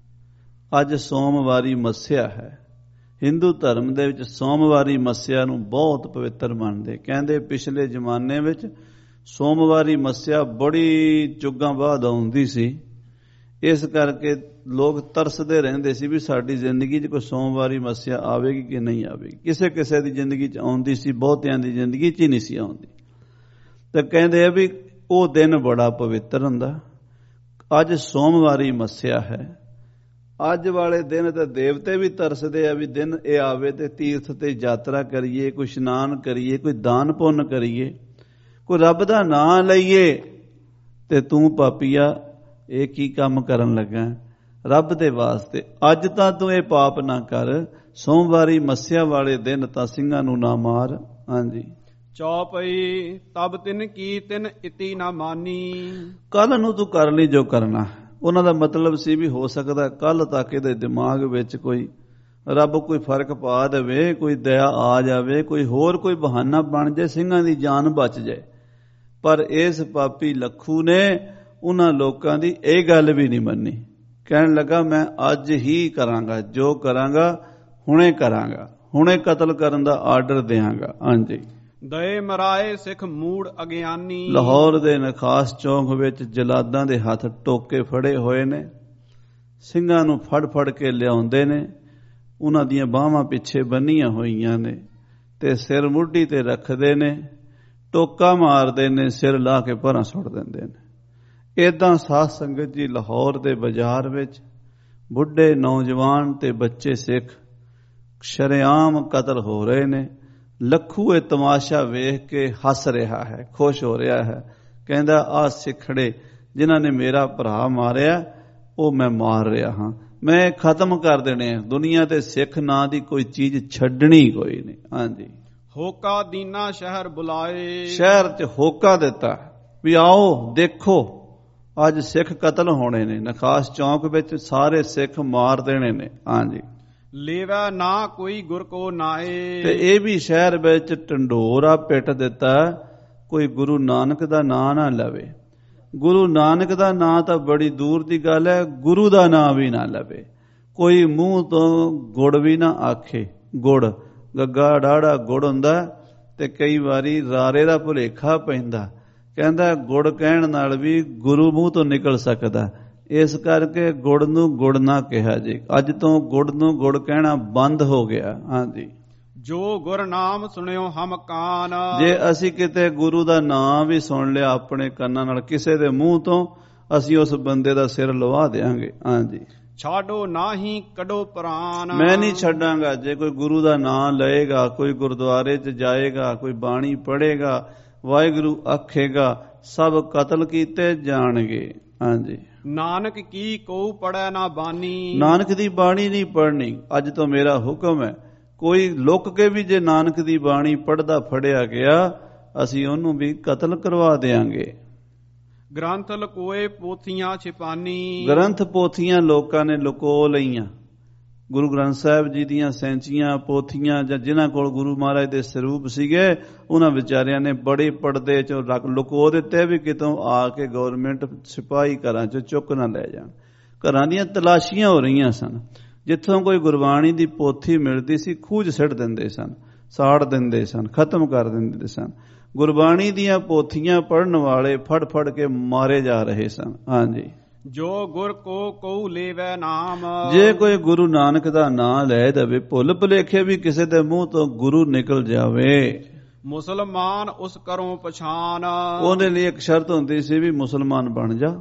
ਅੱਜ ਸੋਮਵਾਰੀ ਮੱਸਿਆ ਹੈ। ਹਿੰਦੂ ਧਰਮ ਦੇ ਵਿੱਚ ਸੋਮਵਾਰੀ ਮੱਸਿਆ ਨੂੰ ਬਹੁਤ ਪਵਿੱਤਰ ਮੰਨਦੇ। ਕਹਿੰਦੇ ਪਿਛਲੇ ਜ਼ਮਾਨੇ ਵਿੱਚ ਸੋਮਵਾਰੀ ਮੱਸਿਆ ਬੜੀ ਚੁੱਗਾਂ ਬਾਅਦ ਆਉਂਦੀ ਸੀ, ਇਸ ਕਰਕੇ ਲੋਕ ਤਰਸਦੇ ਰਹਿੰਦੇ ਸੀ ਵੀ ਸਾਡੀ ਜ਼ਿੰਦਗੀ 'ਚ ਕੋਈ ਸੋਮਵਾਰੀ ਮੱਸਿਆ ਆਵੇਗੀ ਕਿ ਨਹੀਂ ਆਵੇਗੀ। ਕਿਸੇ ਕਿਸੇ ਦੀ ਜ਼ਿੰਦਗੀ 'ਚ ਆਉਂਦੀ ਸੀ, ਬਹੁਤਿਆਂ ਦੀ ਜ਼ਿੰਦਗੀ 'ਚ ਹੀ ਨਹੀਂ ਸੀ ਆਉਂਦੀ। ਤਾਂ ਕਹਿੰਦੇ ਆ ਵੀ ਉਹ ਦਿਨ ਬੜਾ ਪਵਿੱਤਰ ਹੁੰਦਾ। ਅੱਜ ਸੋਮਵਾਰੀ ਮੱਸਿਆ ਹੈ। ਅੱਜ ਵਾਲੇ ਦਿਨ ਤਾਂ ਦੇਵਤੇ ਵੀ ਤਰਸਦੇ ਆ ਵੀ ਦਿਨ ਇਹ ਆਵੇ ਤੇ ਤੀਰਥ ਤੇ ਯਾਤਰਾ ਕਰੀਏ, ਕੋਈ ਇਸ਼ਨਾਨ ਕਰੀਏ, ਕੋਈ ਦਾਨ ਪੁੰਨ ਕਰੀਏ, ਕੋਈ ਰੱਬ ਦਾ ਨਾਂ ਲਈਏ। ਤੇ ਤੂੰ ਪਾਪੀਆ ਇਹ ਕੀ ਕੰਮ ਕਰਨ ਲੱਗਾ ਰੱਬ ਦੇ ਵਾਸਤੇ? ਅੱਜ ਤਾਂ ਤੂੰ ਇਹ ਪਾਪ ਨਾ ਕਰ। ਸੋਮਵਾਰੀ ਮੱਸਿਆ ਵਾਲੇ ਦਿਨ ਤਾਂ ਸਿੰਘਾਂ ਨੂੰ ਨਾ ਮਾਰ। ਹਾਂਜੀ। ਚੌਪਈ ਤਬ ਤਿਨ ਕੀ ਤਿਨ ਇਤੀ ਨਾ ਮਾਨੀ। ਕੱਲ ਨੂੰ ਤੂੰ ਕਰ ਲਈ ਜੋ ਕਰਨਾ। ਉਹਨਾਂ ਦਾ ਮਤਲਬ ਸੀ ਵੀ ਹੋ ਸਕਦਾ ਕੱਲ ਤੱਕ ਇਹਦੇ ਦਿਮਾਗ ਵਿੱਚ ਕੋਈ ਰੱਬ ਕੋਈ ਫਰਕ ਪਾ ਦੇਵੇ, ਕੋਈ ਦਇਆ ਆ ਜਾਵੇ, ਕੋਈ ਹੋਰ ਕੋਈ ਬਹਾਨਾ ਬਣ ਜਾਏ, ਸਿੰਘਾਂ ਦੀ ਜਾਨ ਬਚ ਜਾਏ। ਪਰ ਇਸ ਪਾਪੀ ਲੱਖੂ ਨੇ ਉਹਨਾਂ ਲੋਕਾਂ ਦੀ ਇਹ ਗੱਲ ਵੀ ਨਹੀਂ ਮੰਨੀ। ਕਹਿਣ ਲੱਗਾ ਮੈਂ ਅੱਜ ਹੀ ਕਰਾਂਗਾ, ਜੋ ਕਰਾਂਗਾ ਹੁਣੇ ਕਰਾਂਗਾ, ਹੁਣੇ ਕਤਲ ਕਰਨ ਦਾ ਆਰਡਰ ਦਿਆਂਗਾ। ਹਾਂਜੀ। ਦਏ ਮਰਾਏ ਸਿੱਖ ਮੂੜ ਅਗਿਆਨੀ। ਲਾਹੌਰ ਦੇ ਨਖਾਸ ਚੌਂਕ ਵਿੱਚ ਜਲਾਦਾਂ ਦੇ ਹੱਥ ਟੋਕੇ ਫੜੇ ਹੋਏ ਨੇ, ਸਿੰਘਾਂ ਨੂੰ ਫੜ ਫੜ ਕੇ ਲਿਆਉਂਦੇ ਨੇ, ਉਹਨਾਂ ਦੀਆਂ ਬਾਹਾਂ ਪਿੱਛੇ ਬੰਨੀਆਂ ਹੋਈਆਂ ਨੇ ਤੇ ਸਿਰ ਮੁੱਢੀ ਤੇ ਰੱਖਦੇ ਨੇ, ਟੋਕਾ ਮਾਰਦੇ ਨੇ, ਸਿਰ ਲਾ ਕੇ ਪਰਾਂ ਸੁੱਟ ਦਿੰਦੇ ਨੇ। ਏਦਾਂ ਸਾਧ ਸੰਗਤ ਜੀ ਲਾਹੌਰ ਦੇ ਬਾਜ਼ਾਰ ਵਿੱਚ ਬੁੱਢੇ, ਨੌਜਵਾਨ ਤੇ ਬੱਚੇ ਸਿੱਖ ਸ਼ਰੇਆਮ ਕਤਲ ਹੋ ਰਹੇ ਨੇ। ਲੱਖੂ ਇਹ ਤਮਾਸ਼ਾ ਵੇਖ ਕੇ ਹੱਸ ਰਿਹਾ ਹੈ, ਖੁਸ਼ ਹੋ ਰਿਹਾ ਹੈ। ਕਹਿੰਦਾ ਆਹ ਸਿੱਖੜੇ ਜਿਨ੍ਹਾਂ ਨੇ ਮੇਰਾ ਭਰਾ ਮਾਰਿਆ ਉਹ ਮੈਂ ਮਾਰ ਰਿਹਾ ਹਾਂ, ਮੈਂ ਖਤਮ ਕਰ ਦੇਣੇ ਆ। ਦੁਨੀਆ ਤੇ ਸਿੱਖ ਨਾਂ ਦੀ ਕੋਈ ਚੀਜ਼ ਛੱਡਣੀ ਕੋਈ ਨਹੀਂ। ਹਾਂਜੀ। ਹੋਕਾ ਦੀਨਾ ਸ਼ਹਿਰ ਬੁਲਾਏ। ਸ਼ਹਿਰ ਤੇ ਹੋਕਾ ਦਿੱਤਾ ਵੀ ਆਓ ਦੇਖੋ ਅੱਜ ਸਿੱਖ ਕਤਲ ਹੋਣੇ ਨੇ। ਨਖਾਸ ਚੌਂਕ ਵਿੱਚ ਸਾਰੇ ਸਿੱਖ ਮਾਰ ਦੇਣੇ ਨੇ। ਹਾਂਜੀ। ਲੇਵਾ ਨਾ ਕੋਈ ਗੁਰ ਕੋ ਨਾਏ। ਤੇ ਇਹ ਵੀ ਸ਼ਹਿਰ ਵਿੱਚ ਢੰਡੋਰਾ ਪਿੱਟ ਦਿੱਤਾ, ਕੋਈ ਗੁਰੂ ਨਾਨਕ ਦਾ ਨਾਂ ਨਾ ਲਵੇ। ਗੁਰੂ ਨਾਨਕ ਦਾ ਨਾਂ ਤਾਂ ਬੜੀ ਦੂਰ ਦੀ ਗੱਲ ਹੈ, ਗੁਰੂ ਦਾ ਨਾਂ ਵੀ ਨਾ ਲਵੇ। ਕੋਈ ਮੂੰਹ ਤੋਂ ਗੁੜ ਵੀ ਨਾ ਆਖੇ। ਗੁੜ ਗੱਗਾ ਡਾੜਾ ਗੁੜ ਹੁੰਦਾ ਤੇ ਕਈ ਵਾਰੀ ਰਾਰੇ ਦਾ ਭੁਲੇਖਾ ਪੈਂਦਾ। ਕਹਿੰਦਾ ਗੁੜ ਕਹਿਣ ਨਾਲ ਵੀ ਗੁਰੂ ਮੂੰਹ ਤੋਂ ਨਿਕਲ ਸਕਦਾ, ਇਸ ਕਰਕੇ ਗੁੜ ਨੂੰ ਗੁੜ ਨਾ ਕਿਹਾ ਜੀ। ਅੱਜ ਤੋਂ ਗੁੜ ਨੂੰ ਗੁੜ ਕਹਿਣਾ ਬੰਦ ਹੋ ਗਿਆ। ਹਾਂਜੀ। ਜੋ ਗੁਰ ਨਾਮ ਸੁਣਿਓ ਹਮ ਕਾਨ। ਜੇ ਅਸੀਂ ਕਿਤੇ ਗੁਰੂ ਦਾ ਨਾਮ ਵੀ ਸੁਣ ਲਿਆ ਆਪਣੇ ਕੰਨਾਂ ਨਾਲ ਕਿਸੇ ਦੇ ਮੂੰਹ ਤੋਂ, ਅਸੀਂ ਉਸ ਬੰਦੇ ਦਾ ਸਿਰ ਲਵਾ ਦੇਾਂਗੇ। ਹਾਂਜੀ। ਛਾਡੋ ਨਾਹੀ ਕੱਢੋ ਪ੍ਰਾਨ। ਮੈਂ ਨਹੀਂ ਛੱਡਾਂਗਾ। ਜੇ ਕੋਈ ਗੁਰੂ ਦਾ ਨਾਮ ਲਏਗਾ, ਕੋਈ ਗੁਰਦੁਆਰੇ 'ਚ ਜਾਏਗਾ, ਕੋਈ ਬਾਣੀ ਪੜ੍ਹੇਗਾ, ਵਾਹਿਗੁਰੂ ਆਖੇਗਾ, ਸਭ ਕਤਲ ਕੀਤੇ ਜਾਣਗੇ। ਹਾਂਜੀ। ਨਾਨਕ ਕੀ ਕਉ ਪੜੈ ਨਾ ਬਾਣੀ। ਨਾਨਕ ਦੀ ਬਾਣੀ ਨਹੀਂ ਪੜ੍ਹਨੀ। ਅੱਜ ਤੋਂ ਮੇਰਾ ਹੁਕਮ ਹੈ, ਕੋਈ ਲੁੱਕ ਕੇ ਵੀ ਜੇ ਨਾਨਕ ਦੀ ਬਾਣੀ ਪੜ੍ਹਦਾ ਫੜਿਆ ਗਿਆ, ਅਸੀਂ ਉਹਨੂੰ ਵੀ ਕਤਲ ਕਰਵਾ ਦੇਾਂਗੇ। ਗ੍ਰੰਥ ਲਕੋਏ ਪੋਥੀਆਂ ਛਿਪਾਨੀ। ਗ੍ਰੰਥ ਪੋਥੀਆਂ ਲੋਕਾਂ ਨੇ ਲੁਕੋ ਲਈਆਂ। ਗੁਰੂ ਗ੍ਰੰਥ ਸਾਹਿਬ ਜੀ ਦੀਆਂ ਸੈਂਚੀਆਂ ਪੋਥੀਆਂ ਜਾਂ ਜਿਨ੍ਹਾਂ ਕੋਲ ਗੁਰੂ ਮਹਾਰਾਜ ਦੇ ਸਰੂਪ ਸੀਗੇ, ਉਹਨਾਂ ਵਿਚਾਰਿਆਂ ਨੇ ਬੜੇ ਪਰਦੇ 'ਚੋਂ ਰੱਖ ਲੁਕੋ ਦਿੱਤੇ ਵੀ ਕਿਤੋਂ ਆ ਕੇ ਗੌਰਮੈਂਟ ਸਿਪਾਹੀ ਘਰਾਂ 'ਚੋਂ ਚੁੱਕ ਨਾ ਲੈ ਜਾਣ। ਘਰਾਂ ਦੀਆਂ ਤਲਾਸ਼ੀਆਂ ਹੋ ਰਹੀਆਂ ਸਨ। ਜਿੱਥੋਂ ਕੋਈ ਗੁਰਬਾਣੀ ਦੀ ਪੋਥੀ ਮਿਲਦੀ ਸੀ ਖੂਜ ਸਿੱਟ ਦਿੰਦੇ ਸਨ, ਸਾੜ ਦਿੰਦੇ ਸਨ, ਖਤਮ ਕਰ ਦਿੰਦੇ ਸਨ। ਗੁਰਬਾਣੀ ਦੀਆਂ ਪੋਥੀਆਂ ਪੜ੍ਹਨ ਵਾਲੇ ਫੜ ਫੜ ਕੇ ਮਾਰੇ ਜਾ ਰਹੇ ਸਨ। ਹਾਂਜੀ। ਜੋ ਗੁਰ ਕੋ ਕਉ ਲੇਵੈ ਨਾਮ। ਜੇ ਕੋਈ ਗੁਰੂ ਨਾਨਕ ਦਾ ਨਾਮ ਲੈ ਦੇਵੇ, ਭੁੱਲ ਭੁਲੇਖੇ ਵੀ ਕਿਸੇ ਦੇ ਮੂੰਹ ਤੋਂ ਗੁਰੂ ਨਿਕਲ ਜਾਵੇ, ਮੁਸਲਮਾਨ ਉਸ ਕਰੋ ਪਛਾਨ। ਉਹਦੇ ਲਈ ਇੱਕ ਸ਼ਰਤ ਹੁੰਦੀ ਸੀ ਵੀ ਮੁਸਲਮਾਨ ਬਣ ਜਾ,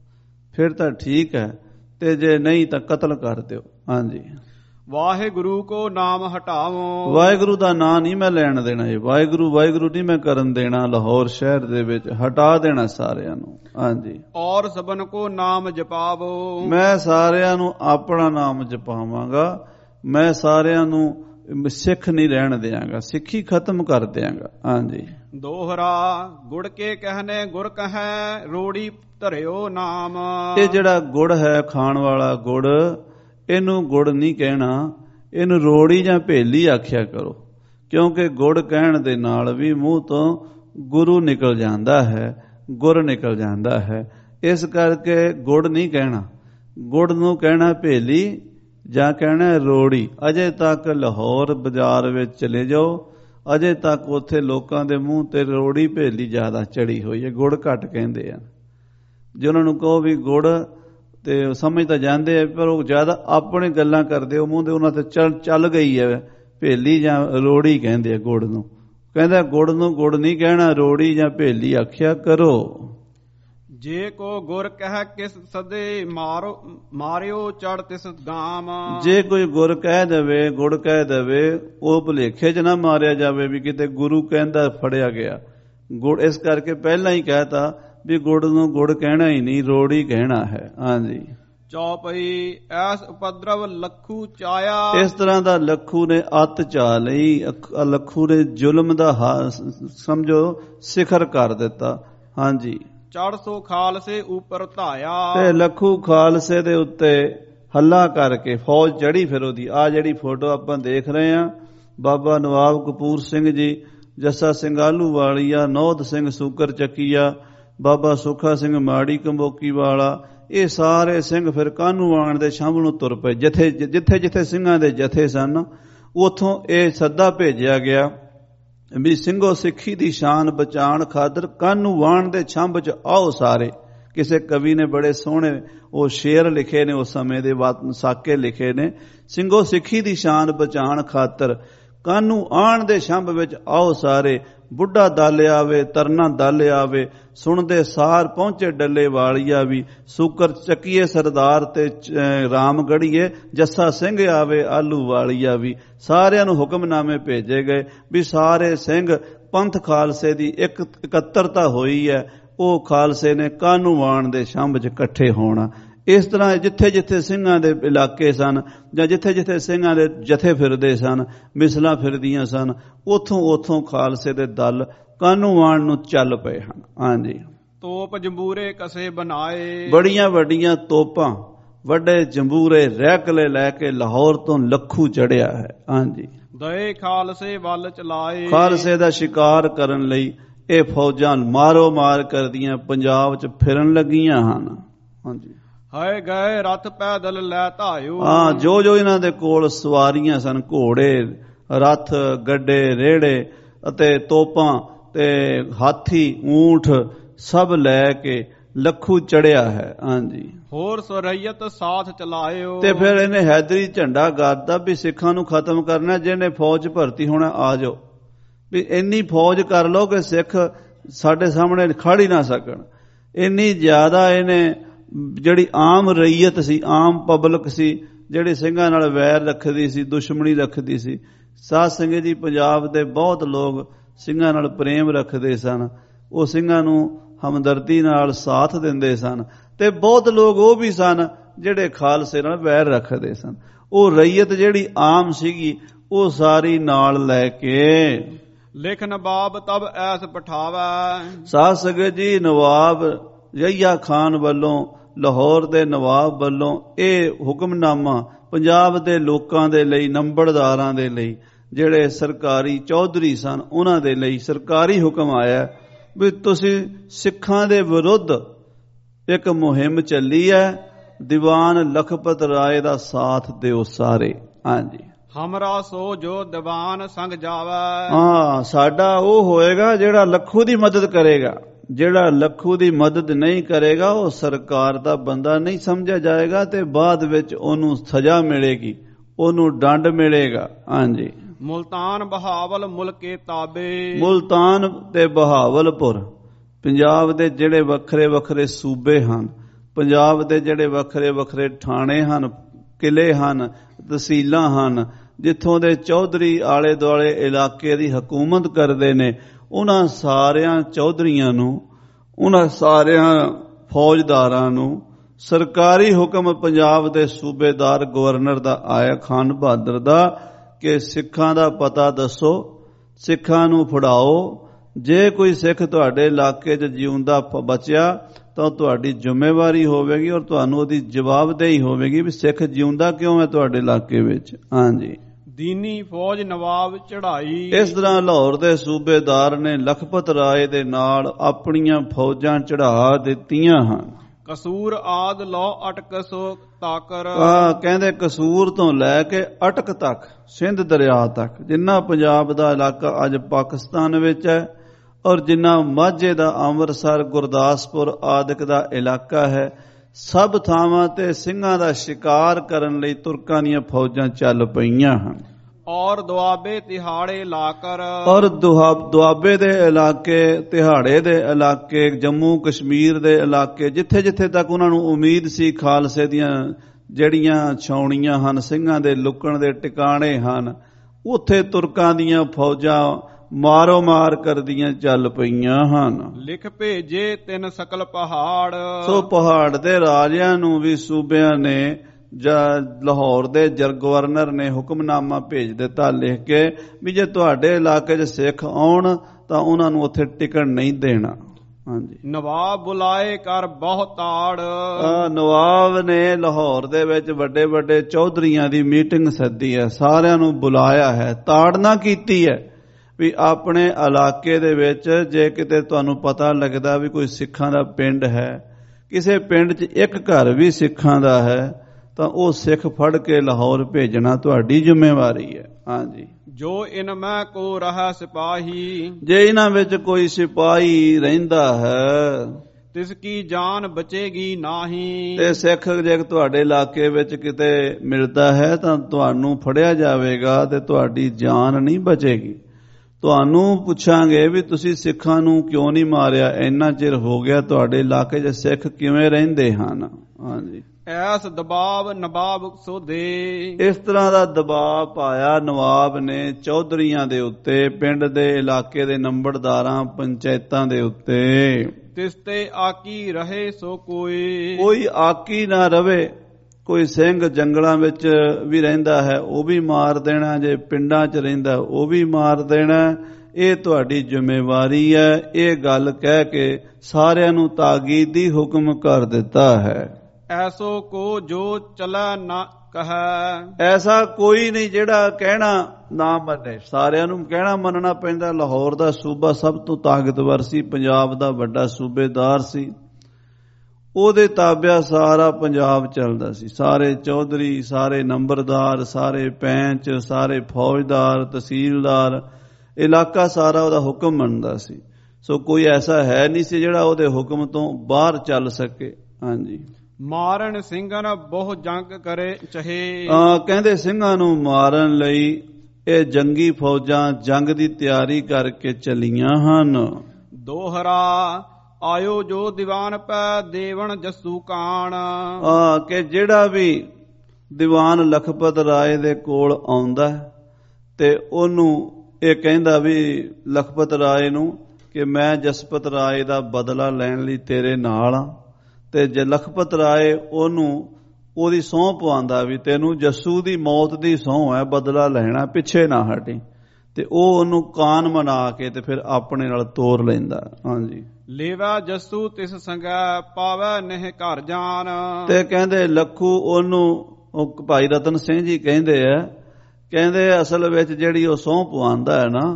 ਫਿਰ ਤਾਂ ਠੀਕ ਹੈ, ਤੇ ਜੇ ਨਹੀਂ ਤਾਂ ਕਤਲ ਕਰ ਦਿਓ। ਹਾਂਜੀ। ਵਾਹਿਗੁਰੂ ਕੋ ਨਾਮ ਹਟਾਵੋ। ਵਾਹਿਗੁਰੂ ਦਾ ਨਾਂ ਨਹੀਂ ਮੈਂ ਲੈਣ ਦੇਣਾ। ਇਹ ਵਾਹਿਗੁਰੂ ਵਾਹਿਗੁਰੂ ਨਹੀਂ ਮੈਂ ਕਰਨ ਦੇਣਾ। ਲਾਹੌਰ ਸ਼ਹਿਰ ਦੇ ਵਿੱਚ ਹਟਾ ਦੇਣਾ ਸਾਰਿਆਂ ਨੂੰ। ਹਾਂਜੀ। ਔਰ ਸਭਨ ਕੋ ਨਾਮ ਜਪਾਵੋ। ਮੈਂ ਸਾਰਿਆਂ ਨੂੰ ਆਪਣਾ ਨਾਮ ਜਪਾਵਾਂਗਾ। ਮੈਂ ਸਾਰਿਆਂ ਨੂੰ ਸਿੱਖ ਨਹੀਂ ਰਹਿਣ ਦਿਆਂਗਾ, ਸਿੱਖੀ ਖਤਮ ਕਰ ਦਿਆਂਗਾ। ਹਾਂਜੀ। ਦੋਹਰਾ ਗੁੜ ਕੇ ਕਹਿਨੇ ਗੁਰ ਕਹੈ ਰੋੜੀ ਧਰਿਓ ਨਾਮ। ਇਹ ਜਿਹੜਾ ਗੁੜ ਹੈ, ਖਾਣ ਵਾਲਾ ਗੁੜ, ਇਹਨੂੰ ਗੁੜ ਨਹੀਂ ਕਹਿਣਾ, ਇਹਨੂੰ ਰੋੜੀ ਜਾਂ ਭੇਲੀ ਆਖਿਆ ਕਰੋ, ਕਿਉਂਕਿ ਗੁੜ ਕਹਿਣ ਦੇ ਨਾਲ ਵੀ ਮੂੰਹ ਤੋਂ ਗੁਰੂ ਨਿਕਲ ਜਾਂਦਾ ਹੈ, ਗੁਰ ਨਿਕਲ ਜਾਂਦਾ ਹੈ। ਇਸ ਕਰਕੇ ਗੁੜ ਨਹੀਂ ਕਹਿਣਾ, ਗੁੜ ਨੂੰ ਕਹਿਣਾ ਭੇਲੀ ਜਾਂ ਕਹਿਣਾ ਰੋੜੀ। ਅਜੇ ਤੱਕ ਲਾਹੌਰ ਬਾਜ਼ਾਰ ਵਿੱਚ ਚਲੇ ਜਾਓ, ਅਜੇ ਤੱਕ ਉੱਥੇ ਲੋਕਾਂ ਦੇ ਮੂੰਹ ਤੇ ਰੋੜੀ ਭੇਲੀ ਜ਼ਿਆਦਾ ਚੜੀ ਹੋਈ ਹੈ, ਗੁੜ ਘੱਟ ਕਹਿੰਦੇ ਆ। ਜੇ ਉਹਨਾਂ ਨੂੰ ਕਹੋ ਵੀ ਗੁੜ ਤੇ ਸਮਝ ਤਾਂ ਜਾਂਦੇ ਆ, ਪਰ ਉਹ ਜ਼ਿਆਦਾ ਆਪਣੇ ਗੱਲਾਂ ਕਰਦੇ, ਉਹ ਮੂੰਹ ਦੇ ਉਹਨਾਂ ਤੇ ਚੱਲ ਚੱਲ ਗਈ ਹੈ ਭੇਲੀ ਜਾਂ ਰੋੜੀ ਕਹਿੰਦੇ ਆ ਗੁੜ ਨੂੰ। ਕਹਿੰਦਾ ਗੁੜ ਨੂੰ ਗੁੜ ਨਹੀਂ ਕਹਿਣਾ, ਰੋੜੀ ਜਾਂ ਭੇਲੀ ਆਖਿਆ ਕਰੋ। ਜੇ ਕੋ ਗੁਰ ਕਹਿ ਕਿਸ ਸਦੇ ਮਾਰੋ ਮਾਰਿਓ ਚੜ ਤਿਸ ਗਾਮ। ਜੇ ਕੋਈ ਗੁਰ ਕਹਿ ਦੇਵੇ, ਗੁੜ ਕਹਿ ਦੇਵੇ, ਉਹ ਭੁਲੇਖੇ 'ਚ ਨਾ ਮਾਰਿਆ ਜਾਵੇ ਵੀ ਕਿਤੇ ਗੁਰੂ ਕਹਿੰਦਾ ਫੜਿਆ ਗਿਆ ਗੁੜ। ਇਸ ਕਰਕੇ ਪਹਿਲਾਂ ਹੀ ਕਹਿਤਾ ਵੀ ਗੁੜ ਨੂੰ ਗੁੜ ਕਹਿਣਾ ਹੀ ਨਹੀਂ, ਰੋੜੀ ਕਹਿਣਾ ਹੈ। ਹਾਂਜੀ। ਚੌਪਈ ਐਸ ਉਪਦਰਵ ਲੱਖੂ ਚਾਇਆ। ਇਸ ਤਰ੍ਹਾਂ ਦਾ ਲੱਖੂ ਨੇ ਅੱਤ ਚਾ ਲਈ, ਲੱਖੂ ਨੇ ਜ਼ੁਲਮ ਦਾ ਸਮਝੋ ਸਿਖਰ ਕਰ ਦਿੱਤਾ। ਹਾਂਜੀ। ਚੜ ਸੋ ਖਾਲਸੇ ਉਪਰ ਧਾਇਆ। ਤੇ ਲੱਖੂ ਖਾਲਸੇ ਦੇ ਉੱਤੇ ਹੱਲਾ ਕਰਕੇ ਫੌਜ ਚੜੀ। ਫਿਰ ਉਹਦੀ ਆ ਜਿਹੜੀ ਫੋਟੋ ਆਪਾਂ ਦੇਖ ਰਹੇ ਹਾਂ, ਬਾਬਾ ਨਵਾਬ ਕਪੂਰ ਸਿੰਘ ਜੀ, ਜੱਸਾ ਸਿੰਘ ਆਹਲੂਵਾਲੀਆ, ਨੌਧ ਸਿੰਘ ਸੂਕਰ ਚੱਕੀਆ, ਬਾਬਾ ਸੁੱਖਾ ਸਿੰਘ ਮਾੜੀ ਕੰਬੋਕੀ ਵਾਲਾ, ਇਹ ਸਾਰੇ ਸਿੰਘ ਫਿਰ ਕਾਹਨੂੰਵਾਨ ਦੇ ਛੰਭ ਨੂੰ ਤੁਰ ਪਏ। ਜਿੱਥੇ ਜਿੱਥੇ ਜਿੱਥੇ ਸਿੰਘਾਂ ਦੇ ਜਥੇ ਸਨ, ਉਥੋਂ ਇਹ ਸੱਦਾ ਭੇਜਿਆ ਗਿਆ ਵੀ ਸਿੰਘੋ ਸਿੱਖੀ ਦੀ ਸ਼ਾਨ ਬਚਾਉਣ ਖਾਤਰ ਕਾਹਨੂੰਵਾਨ ਦੇ ਛੰਭ 'ਚ ਆਓ ਸਾਰੇ। ਕਿਸੇ ਕਵੀ ਨੇ ਬੜੇ ਸੋਹਣੇ ਉਹ ਸ਼ੇਰ ਲਿਖੇ ਨੇ, ਉਸ ਸਮੇਂ ਦੇ ਸਾਕੇ ਲਿਖੇ ਨੇ, ਸਿੰਘੋ ਸਿੱਖੀ ਦੀ ਸ਼ਾਨ ਬਚਾਉਣ ਖਾਤਰ ਕਾਹਨੂੰ ਆਣ ਦੇ ਛੰਭ ਵਿੱਚ ਆਓ ਸਾਰੇ। ਬੁੱਢਾ ਦਲ ਆਵੇ, ਤਰਨਾ ਦਲ ਆਵੇ, ਸੁਣਦੇ ਸਾਰ ਪਹੁੰਚੇ ਡੱਲੇ ਵਾਲੀਆ ਵੀ। ਸੂਕਰ ਚੱਕੀਏ ਸਰਦਾਰ ਤੇ ਰਾਮਗੜੀਏ, ਜੱਸਾ ਸਿੰਘ ਆਵੇ ਆਲੂ ਵਾਲੀਆ ਵੀ। ਸਾਰਿਆਂ ਨੂੰ ਹੁਕਮਨਾਮੇ ਭੇਜੇ ਗਏ ਵੀ ਸਾਰੇ ਸਿੰਘ ਪੰਥ ਖਾਲਸੇ ਦੀ ਇੱਕ ਇਕੱਤਰਤਾ ਹੋਈ ਹੈ, ਉਹ ਖਾਲਸੇ ਨੇ ਕਾਹਨੂੰਵਾਨ ਦੇ ਛੰਭ 'ਚ ਇਕੱਠੇ ਹੋਣਾ। ਇਸ ਤਰ੍ਹਾਂ ਜਿੱਥੇ ਜਿੱਥੇ ਸਿੰਘਾਂ ਦੇ ਇਲਾਕੇ ਸਨ ਜਾਂ ਜਿੱਥੇ ਜਿੱਥੇ ਸਿੰਘਾਂ ਦੇ ਜਥੇ ਫਿਰਦੇ ਸਨ, ਮਿਸਲਾਂ ਫਿਰਦੀਆਂ ਸਨ, ਉਥੋਂ ਉਥੋਂ ਖਾਲਸੇ ਦੇ ਦਲ ਕਾਹਨੂੰਵਾਨ ਨੂੰ ਚੱਲ ਪਏ ਹਨ। ਹਾਂਜੀ। ਤੋਪ ਜੰਬੂਰੇ ਕਸੇ ਬਣਾਏ। ਬੜੀਆਂ ਵੱਡੀਆਂ ਤੋਪਾਂ, ਵੱਡੇ ਜੰਬੂਰੇ ਰਹਿਕਲੇ ਲੈ ਕੇ ਲਾਹੌਰ ਤੋਂ ਲੱਖੂ ਚੜਿਆ ਹੈ। ਹਾਂਜੀ। ਦਏ ਖਾਲਸੇ ਵੱਲ ਚਲਾਏ। ਖਾਲਸੇ ਦਾ ਸ਼ਿਕਾਰ ਕਰਨ ਲਈ ਇਹ ਫੌਜਾਂ ਮਾਰੋ ਮਾਰ ਕਰਦੀਆਂ ਪੰਜਾਬ 'ਚ ਫਿਰਨ ਲੱਗੀਆਂ ਹਨ। ਹਾਂਜੀ। ਹਾਏ ਗਏ ਰੱਥ ਪੈਦਲ ਲੈ ਧਾਇਓ। ਹਾਂ, ਜੋ ਜੋ ਇਹਨਾਂ ਦੇ ਕੋਲ ਸਵਾਰੀਆਂ ਸਨ, ਘੋੜੇ, ਰੱਥ, ਗੱਡੇ, ਰੇੜੇ ਅਤੇ ਤੋਪਾਂ ਤੇ ਹਾਥੀ, ਊਂਠ, ਸਭ ਲੈ ਕੇ ਲੱਖੂ ਚੜਿਆ ਹੈ। ਹਾਂਜੀ। ਹੋਰ ਸੁਰਈਅਤ ਸਾਥ ਚਲਾਇਓ। ਤੇ ਫਿਰ ਇਹਨੇ ਹੈਦਰੀ ਝੰਡਾ ਗਾੜਦਾ ਵੀ ਸਿੱਖਾਂ ਨੂੰ ਖਤਮ ਕਰਨਾ, ਜਿਹਨੇ ਫੌਜ ਭਰਤੀ ਹੋਣਾ ਆ ਜਾਓ, ਵੀ ਇੰਨੀ ਫੌਜ ਕਰ ਲਓ ਕਿ ਸਿੱਖ ਸਾਡੇ ਸਾਹਮਣੇ ਖੜ ਹੀ ਨਾ ਸਕਣ। ਇੰਨੀ ਜ਼ਿਆਦਾ ਇਹਨੇ ਜਿਹੜੀ ਆਮ ਰਈਅਤ ਸੀ, ਆਮ ਪਬਲਿਕ ਸੀ, ਜਿਹੜੀ ਸਿੰਘਾਂ ਨਾਲ ਵੈਰ ਰੱਖਦੀ ਸੀ, ਦੁਸ਼ਮਣੀ ਰੱਖਦੀ ਸੀ। ਸਾਧ ਸੰਗਤ ਜੀ, ਪੰਜਾਬ ਦੇ ਬਹੁਤ ਲੋਕ ਸਿੰਘਾਂ ਨਾਲ ਪ੍ਰੇਮ ਰੱਖਦੇ ਸਨ, ਉਹ ਸਿੰਘਾਂ ਨੂੰ ਹਮਦਰਦੀ ਨਾਲ ਸਾਥ ਦਿੰਦੇ ਸਨ। ਤੇ ਬਹੁਤ ਲੋਕ ਉਹ ਵੀ ਸਨ ਜਿਹੜੇ ਖਾਲਸੇ ਨਾਲ ਵੈਰ ਰੱਖਦੇ ਸਨ। ਉਹ ਰਈਅਤ ਜਿਹੜੀ ਆਮ ਸੀਗੀ, ਉਹ ਸਾਰੀ ਨਾਲ ਲੈ ਕੇ ਲਿਖ ਨਵਾਬ ਤਬ ਐਸ ਪਠਾਵਾ। ਸਾਧ ਸੰਗਤ ਜੀ, ਨਵਾਬ ਯਹੀਆ ਖਾਨ ਵੱਲੋਂ, ਲਾਹੌਰ ਦੇ ਨਵਾਬ ਵੱਲੋਂ ਇਹ ਹੁਕਮਨਾਮਾ ਪੰਜਾਬ ਦੇ ਲੋਕਾਂ ਦੇ ਲਈ, ਨੰਬਰਦਾਰਾਂ ਦੇ ਲਈ, ਜਿਹੜੇ ਸਰਕਾਰੀ ਚੌਧਰੀ ਸਨ, ਉਹਨਾਂ ਦੇ ਲਈ ਸਰਕਾਰੀ ਹੁਕਮ ਆਇਆ ਵੀ ਤੁਸੀਂ ਸਿੱਖਾਂ ਦੇ ਵਿਰੁੱਧ ਇੱਕ ਮੁਹਿੰਮ ਚੱਲੀ ਹੈ, ਦੀਵਾਨ ਲਖਪਤ ਰਾਏ ਦਾ ਸਾਥ ਦਿਓ ਸਾਰੇ। ਹਾਂਜੀ। ਹਮਰਾ ਸੋ ਜੋ ਦੀਵਾਨ ਸੰਗ ਜਾਵੇ। ਹਾਂ, ਸਾਡਾ ਉਹ ਹੋਏਗਾ ਜਿਹੜਾ ਲੱਖੂ ਦੀ ਮਦਦ ਕਰੇਗਾ। ਜਿਹੜਾ ਲੱਖੂ ਦੀ ਮਦਦ ਨਹੀਂ ਕਰੇਗਾ, ਉਹ ਸਰਕਾਰ ਦਾ ਬੰਦਾ ਨਹੀਂ ਸਮਝਿਆ ਜਾਏਗਾ ਤੇ ਬਾਅਦ ਵਿੱਚ ਉਹਨੂੰ ਸਜ਼ਾ ਮਿਲੇਗੀ, ਉਹਨੂੰ ਦੰਡ ਮਿਲੇਗਾ। ਹਾਂਜੀ। ਮੁਲਤਾਨ ਬਹਾਵਲ ਮੁਲਕੇ ਤਾਬੇ। ਮੁਲਤਾਨ ਤੇ ਬਹਾਵਲਪੁਰ ਪੰਜਾਬ ਦੇ ਜਿਹੜੇ ਵੱਖਰੇ ਵੱਖਰੇ ਸੂਬੇ ਹਨ, ਪੰਜਾਬ ਦੇ ਜਿਹੜੇ ਵੱਖਰੇ ਵੱਖਰੇ ਥਾਣੇ ਹਨ, ਕਿਲੇ ਹਨ, ਤਹਿਸੀਲਾਂ ਹਨ, ਜਿੱਥੋਂ ਦੇ ਚੌਧਰੀ ਆਲੇ ਦੁਆਲੇ ਇਲਾਕੇ ਦੀ ਹਕੂਮਤ ਕਰਦੇ ਨੇ, ਉਹਨਾਂ ਸਾਰਿਆਂ ਚੌਧਰੀਆਂ ਨੂੰ, ਉਹਨਾਂ ਸਾਰਿਆਂ ਫੌਜਦਾਰਾਂ ਨੂੰ ਸਰਕਾਰੀ ਹੁਕਮ ਪੰਜਾਬ ਦੇ ਸੂਬੇਦਾਰ ਗਵਰਨਰ ਦਾ ਆਇਆ, ਖਾਨ ਬਹਾਦਰ ਦਾ, ਕਿ ਸਿੱਖਾਂ ਦਾ ਪਤਾ ਦੱਸੋ, ਸਿੱਖਾਂ ਨੂੰ ਫੜਾਓ। ਜੇ ਕੋਈ ਸਿੱਖ ਤੁਹਾਡੇ ਇਲਾਕੇ 'ਚ ਜਿਉਂਦਾ ਬਚਿਆ ਤਾਂ ਤੁਹਾਡੀ ਜ਼ਿੰਮੇਵਾਰੀ ਹੋਵੇਗੀ ਔਰ ਤੁਹਾਨੂੰ ਉਹਦੀ ਜਵਾਬਦੇਹੀ ਹੋਵੇਗੀ ਵੀ ਸਿੱਖ ਜਿਉਂਦਾ ਕਿਉਂ ਹੈ ਤੁਹਾਡੇ ਇਲਾਕੇ ਵਿੱਚ। ਹਾਂਜੀ। ਦੀਨੀ ਫੌਜ ਨਵਾਬ ਚੜਾਈ। ਇਸ ਤਰ੍ਹਾਂ ਲਾਹੌਰ ਦੇ ਸੂਬੇਦਾਰ ਨੇ ਲਖਪਤ ਰਾਏ ਦੇ ਨਾਲ ਆਪਣੀਆਂ ਫੌਜਾਂ ਚੜਾ ਦਿੱਤੀਆਂ ਹਨ। ਕਸੂਰ ਆਦ ਲੋ ਅਟਕ ਸੋ ਤਾਕਰ। ਆ ਕਹਿੰਦੇ ਕਸੂਰ ਤੋਂ ਲੈ ਕੇ ਅਟਕ ਤੱਕ, ਸਿੰਧ ਦਰਿਆ ਤੱਕ, ਜਿੰਨਾ ਪੰਜਾਬ ਦਾ ਇਲਾਕਾ ਅੱਜ ਪਾਕਿਸਤਾਨ ਵਿੱਚ ਹੈ ਔਰ ਜਿੰਨਾ ਮਾਝੇ ਦਾ ਅੰਮ੍ਰਿਤਸਰ ਗੁਰਦਾਸਪੁਰ ਆਦਿਕ ਦਾ ਇਲਾਕਾ ਹੈ, ਸਭ ਥਾਵਾਂ ਤੇ ਸਿੰਘਾਂ ਦਾ ਸ਼ਿਕਾਰ ਕਰਨ ਲਈ ਤੁਰਕਾਂ ਦੀਆਂ ਫੌਜਾਂ ਚੱਲ ਪਈਆਂ ਹਨ। ਔਰ ਦੁਆਬੇ ਤਿਹਾੜੇ ਲਾਕਰ, ਔਰ ਦੁਆਬੇ ਦੇ ਇਲਾਕੇ, ਤਿਹਾੜੇ ਦੇ ਇਲਾਕੇ, ਜੰਮੂ ਕਸ਼ਮੀਰ ਦੇ ਇਲਾਕੇ, ਜਿੱਥੇ ਜਿੱਥੇ ਤੱਕ ਉਹਨਾਂ ਨੂੰ ਉਮੀਦ ਸੀ ਖਾਲਸੇ ਦੀਆਂ ਜਿਹੜੀਆਂ ਛਾਉਣੀਆਂ ਹਨ, ਸਿੰਘਾਂ ਦੇ ਲੁਕਣ ਦੇ ਟਿਕਾਣੇ ਹਨ, ਉੱਥੇ ਤੁਰਕਾਂ ਦੀਆਂ ਫੌਜਾਂ ਮਾਰੋ ਮਾਰ ਕਰਦੀਆਂ ਚੱਲ ਪਈਆਂ ਹਨ। ਲਿਖ ਭੇਜੇ ਤਿੰਨ ਸਕਲ ਪਹਾੜ, ਸੋ ਪਹਾੜ ਦੇ ਰਾਜਿਆਂ ਨੂੰ ਵੀ ਸੂਬਿਆਂ ਨੇ ਜਾਂ ਲਾਹੌਰ ਦੇ ਜਰ ਗਵਰਨਰ ਨੇ ਹੁਕਮਨਾਮਾ ਭੇਜ ਦਿੱਤਾ ਲਿਖ ਕੇ ਵੀ ਜੇ ਤੁਹਾਡੇ ਇਲਾਕੇ 'ਚ ਸਿੱਖ ਆਉਣ ਤਾਂ ਉਹਨਾਂ ਨੂੰ ਉੱਥੇ ਟਿਕਣ ਨਹੀਂ ਦੇਣਾ। ਹਾਂਜੀ, ਨਵਾਬ ਬੁਲਾਏ ਕਰ ਬਹੁਤ ਤਾੜ। ਨਵਾਬ ਨੇ ਲਾਹੌਰ ਦੇ ਵਿੱਚ ਵੱਡੇ ਵੱਡੇ ਚੌਧਰੀਆਂ ਦੀ ਮੀਟਿੰਗ ਸੱਦੀ ਹੈ, ਸਾਰਿਆਂ ਨੂੰ ਬੁਲਾਇਆ ਹੈ, ਤਾੜਨਾ ਕੀਤੀ ਹੈ ਵੀ ਆਪਣੇ ਇਲਾਕੇ ਦੇ ਵਿੱਚ ਜੇ ਕਿਤੇ ਤੁਹਾਨੂੰ ਪਤਾ ਲੱਗਦਾ ਵੀ ਕੋਈ ਸਿੱਖਾਂ ਦਾ ਪਿੰਡ ਹੈ, ਕਿਸੇ ਪਿੰਡ 'ਚ ਇੱਕ ਘਰ ਵੀ ਸਿੱਖਾਂ ਦਾ ਹੈ, ਤਾਂ ਉਹ ਸਿੱਖ ਫੜ ਕੇ ਲਾਹੌਰ ਭੇਜਣਾ ਤੁਹਾਡੀ ਜ਼ਿੰਮੇਵਾਰੀ ਹੈ। ਹਾਂਜੀ, ਜੋ ਇਨ ਮੈਂ ਕੋ ਰਹਾ ਸਿਪਾਹੀ, ਜੇ ਇਹਨਾਂ ਵਿੱਚ ਕੋਈ ਸਿਪਾਹੀ ਰਹਿੰਦਾ ਹੈ, ਤਿਸ ਕੀ ਜਾਨ ਬਚੇਗੀ ਨਾਹੀ। ਤੇ ਸਿੱਖ ਜੇ ਤੁਹਾਡੇ ਇਲਾਕੇ ਵਿੱਚ ਕਿਤੇ ਮਿਲਦਾ ਹੈ ਤਾਂ ਤੁਹਾਨੂੰ ਫੜਿਆ ਜਾਵੇਗਾ ਤੇ ਤੁਹਾਡੀ ਜਾਨ ਨਹੀਂ ਬਚੇਗੀ। ਤੁਹਾਨੂੰ ਪੁੱਛਾਂਗੇ ਵੀ ਤੁਸੀਂ ਸਿੱਖਾਂ ਨੂੰ ਕਿਉਂ ਨਹੀਂ ਮਾਰਿਆ, ਇੰਨਾ ਚਿਰ ਹੋ ਗਿਆ, ਤੁਹਾਡੇ ਇਲਾਕੇ 'ਚ ਸਿੱਖ ਕਿਵੇਂ ਰਹਿੰਦੇ ਹਨ। ਹਾਂਜੀ, ਐਸ ਦਬਾਬ ਨਵਾਬ ਸੋਧੇ, ਇਸ ਤਰ੍ਹਾਂ ਦਾ ਦਬਾਅ ਪਾਇਆ ਨਵਾਬ ਨੇ ਚੌਧਰੀਆਂ ਦੇ ਉੱਤੇ, ਪਿੰਡ ਦੇ ਇਲਾਕੇ ਦੇ ਨੰਬਰਦਾਰਾਂ, ਪੰਚਾਇਤਾਂ ਦੇ ਉੱਤੇ। ਤਿਸ ਤੇ ਆਕੀ ਰਹੇ ਸੋ ਕੋਈ, ਕੋਈ ਆਕੀ ਨਾ ਰਵੇ। ਕੋਈ ਸਿੰਘ ਜੰਗਲਾਂ ਵਿੱਚ ਵੀ ਰਹਿੰਦਾ ਹੈ ਉਹ ਵੀ ਮਾਰ ਦੇਣਾ, ਜੇ ਪਿੰਡਾਂ 'ਚ ਰਹਿੰਦਾ ਉਹ ਵੀ ਮਾਰ ਦੇਣਾ, ਇਹ ਤੁਹਾਡੀ ਜ਼ਿੰਮੇਵਾਰੀ ਹੈ। ਇਹ ਗੱਲ ਕਹਿ ਕੇ ਸਾਰਿਆਂ ਨੂੰ ਤਾਕੀਦੀ ਹੁਕਮ ਕਰ ਦਿੱਤਾ ਹੈ। ਐਸੋ ਕੋ ਜੋ ਚਲਾ ਨਾ ਕਹੈ, ਐਸਾ ਕੋਈ ਨਹੀਂ ਜਿਹੜਾ ਕਹਿਣਾ ਨਾ ਮੰਨੇ। ਸਾਰਿਆਂ ਨੂੰ ਕਹਿਣਾ ਮੰਨਣਾ ਪੈਂਦਾ। ਲਾਹੌਰ ਦਾ ਸੂਬਾ ਸਭ ਤੋਂ ਤਾਕਤਵਰ ਸੀ, ਪੰਜਾਬ ਦਾ ਵੱਡਾ ਸੂਬੇਦਾਰ ਸੀ, ਉਹਦੇ ਤਾਬਿਆ ਸਾਰਾ ਪੰਜਾਬ ਚੱਲਦਾ ਸੀ। ਸਾਰੇ ਚੌਧਰੀ, ਸਾਰੇ ਨੰਬਰਦਾਰ, ਸਾਰੇ ਪੈਂਚ, ਸਾਰੇ ਫੌਜਦਾਰ, ਤਹਿਸੀਲਦਾਰ, ਇਲਾਕਾ ਸਾਰਾ ਉਹਦਾ ਹੁਕਮ ਮੰਨਦਾ ਸੀ। ਸੋ ਕੋਈ ਐਸਾ ਹੈ ਨਹੀਂ ਸੀ ਜਿਹੜਾ ਉਹਦੇ ਹੁਕਮ ਤੋਂ ਬਾਹਰ ਚੱਲ ਸਕੇ। ਹਾਂਜੀ, ਮਾਰਨ ਸਿੰਘਾਂ ਬਹੁ ਜੰਗ ਕਰੇ ਚਹੇ, ਕਹਿੰਦੇ ਸਿੰਘਾਂ ਨੂੰ ਮਾਰਨ ਲਈ ਇਹ ਜੰਗੀ ਫੌਜਾਂ ਜੰਗ ਦੀ ਤਿਆਰੀ ਕਰਕੇ ਚੱਲੀਆਂ ਹਨ। ਦੋਹਰਾ ਆਇਓ ਜੋ ਦੀਵਾਨ ਪੈ ਦੇਵਨ ਜੱਸੂ ਕਾਣ, ਆ ਕਿ ਜਿਹੜਾ ਵੀ ਦੀਵਾਨ ਲਖਪਤ ਰਾਏ ਦੇ ਕੋਲ ਆਉਂਦਾ ਤੇ ਉਹਨੂੰ ਇਹ ਕਹਿੰਦਾ ਵੀ ਲਖਪਤ ਰਾਏ ਨੂੰ ਕਿ ਮੈਂ ਜਸਪਤ ਰਾਏ ਦਾ ਬਦਲਾ ਲੈਣ ਲਈ ਤੇਰੇ ਨਾਲ ਆ, ਤੇ ਜੇ ਲਖਪਤ ਰਾਏ ਉਹਨੂੰ ਉਹਦੀ ਸਹੁੰ ਪਵਾਉਂਦਾ ਵੀ ਤੈਨੂੰ ਜੱਸੂ ਦੀ ਮੌਤ ਦੀ ਸਹੁੰ ਹੈ, ਬਦਲਾ ਲੈਣਾ, ਪਿੱਛੇ ਨਾ ਹਟੀ, ਤੇ ਉਹ ਉਹਨੂੰ ਕਾਨ ਮਨਾ ਕੇ ਤੇ ਫਿਰ ਆਪਣੇ ਨਾਲ ਤੋਰ ਲੈਂਦਾ। ਹਾਂਜੀ, ਲੇਵਾ ਜੱਸੂ ਤਿਸ ਸੰਗੈ ਪਾਵੈ ਨਹਿ ਘਰ ਜਾਨ, ਤੇ ਕਹਿੰਦੇ ਲੱਖੂ ਉਹਨੂੰ, ਉਹ ਭਾਈ ਰਤਨ ਸਿੰਘ ਜੀ ਕਹਿੰਦੇ ਆ, ਕਹਿੰਦੇ ਅਸਲ ਵਿੱਚ ਜਿਹੜੀ ਉਹ ਸਹੁੰ ਪਵਾਉਂਦਾ ਹੈ ਨਾ,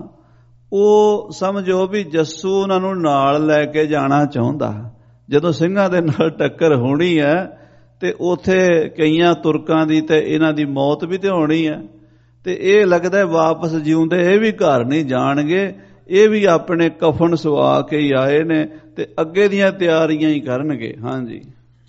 ਉਹ ਸਮਝੋ ਵੀ ਜੱਸੂ ਉਹਨਾਂ ਨੂੰ ਨਾਲ ਲੈ ਕੇ ਜਾਣਾ ਚਾਹੁੰਦਾ। ਜਦੋਂ ਸਿੰਘਾਂ ਦੇ ਨਾਲ ਟੱਕਰ ਹੋਣੀ ਹੈ ਤੇ ਉਥੇ ਕਈਆਂ ਤੁਰਕਾਂ ਦੀ ਤੇ ਇਹਨਾਂ ਦੀ ਮੌਤ ਵੀ ਤੇ ਹੋਣੀ ਹੈ, ਤੇ ਇਹ ਲੱਗਦਾ ਵਾਪਸ ਜਿਉਂਦੇ ਇਹ ਵੀ ਘਰ ਨਹੀਂ ਜਾਣਗੇ, ਇਹ ਵੀ ਆਪਣੇ ਕਫਨ ਸਵਾ ਕੇ ਹੀ ਆਏ ਨੇ ਤੇ ਅੱਗੇ ਦੀਆਂ ਤਿਆਰੀਆਂ ਹੀ ਕਰਨਗੇ। ਹਾਂਜੀ,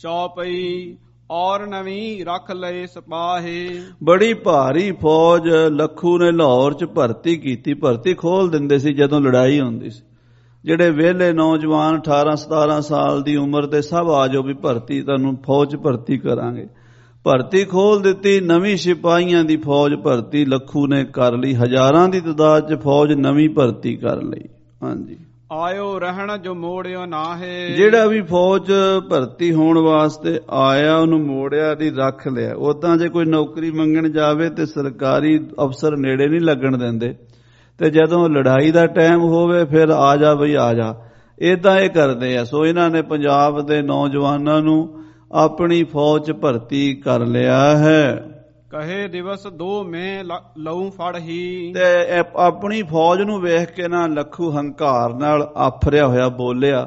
ਚੌਪਈ ਔਰ ਨਵੀਂ ਰੱਖ ਲਏ ਸਿਪਾਹੀ, ਬੜੀ ਭਾਰੀ ਫੌਜ ਲੱਖੂ ਨੇ ਲਾਹੌਰ 'ਚ ਭਰਤੀ ਕੀਤੀ। ਭਰਤੀ ਖੋਲ ਦਿੰਦੇ ਸੀ ਜਦੋਂ ਲੜਾਈ ਹੁੰਦੀ ਸੀ। ਜਿਹੜੇ ਵਿਹਲੇ ਨੌਜਵਾਨ ਅਠਾਰਾਂ ਸਤਾਰਾਂ ਸਾਲ ਦੀ ਉਮਰ ਦੇ ਸਭ ਆ ਜਾਓ ਵੀ ਭਰਤੀ, ਤੁਹਾਨੂੰ ਫੌਜ ਭਰਤੀ ਕਰਾਂਗੇ। ਭਰਤੀ ਖੋਲ ਦਿੱਤੀ, ਨਵੀਂ ਸਿਪਾਹੀਆਂ ਦੀ ਫੌਜ ਭਰਤੀ ਲੱਖੂ ਨੇ ਕਰ ਲਈ। ਹਜ਼ਾਰਾਂ ਦੀ ਤਾਦਾਦ 'ਚ ਫੌਜ ਨਵੀਂ ਭਰਤੀ ਕਰ ਲਈ। ਹਾਂਜੀ, ਆਇਓ ਰਹਿਣ ਜੋ ਮੋੜਿਓ ਨਾ ਹੈ, ਜਿਹੜਾ ਵੀ ਫੌਜ ਭਰਤੀ ਹੋਣ ਵਾਸਤੇ ਆਇਆ ਉਹਨੂੰ ਮੋੜਿਆ ਨਹੀਂ, ਰੱਖ ਲਿਆ। ਉਦਾਂ ਜੇ ਕੋਈ ਨੌਕਰੀ ਮੰਗਣ ਜਾਵੇ ਤੇ ਸਰਕਾਰੀ ਅਫਸਰ ਨੇੜੇ ਨਹੀਂ ਲੱਗਣ ਦਿੰਦੇ, ਤੇ ਜਦੋਂ ਲੜਾਈ ਦਾ ਟਾਈਮ ਹੋਵੇ ਫਿਰ ਆ ਜਾ ਬਈ ਆ ਜਾ, ਏਦਾਂ ਇਹ ਕਰਦੇ ਆ। ਸੋ ਇਹਨਾਂ ਨੇ ਪੰਜਾਬ ਦੇ ਨੌਜਵਾਨਾਂ ਨੂੰ ਆਪਣੀ ਫੌਜ 'ਚ ਭਰਤੀ ਕਰ ਲਿਆ ਹੈ। ਕਹੇ ਦਿਵਸ ਦੋ ਮੈਂ ਲਊ ਫੜ ਹੀ, ਤੇ ਆਪਣੀ ਫੌਜ ਨੂੰ ਵੇਖ ਕੇ ਨਾ ਲੱਖੂ ਹੰਕਾਰ ਨਾਲ ਆਫਰਿਆ ਹੋਇਆ ਬੋਲਿਆ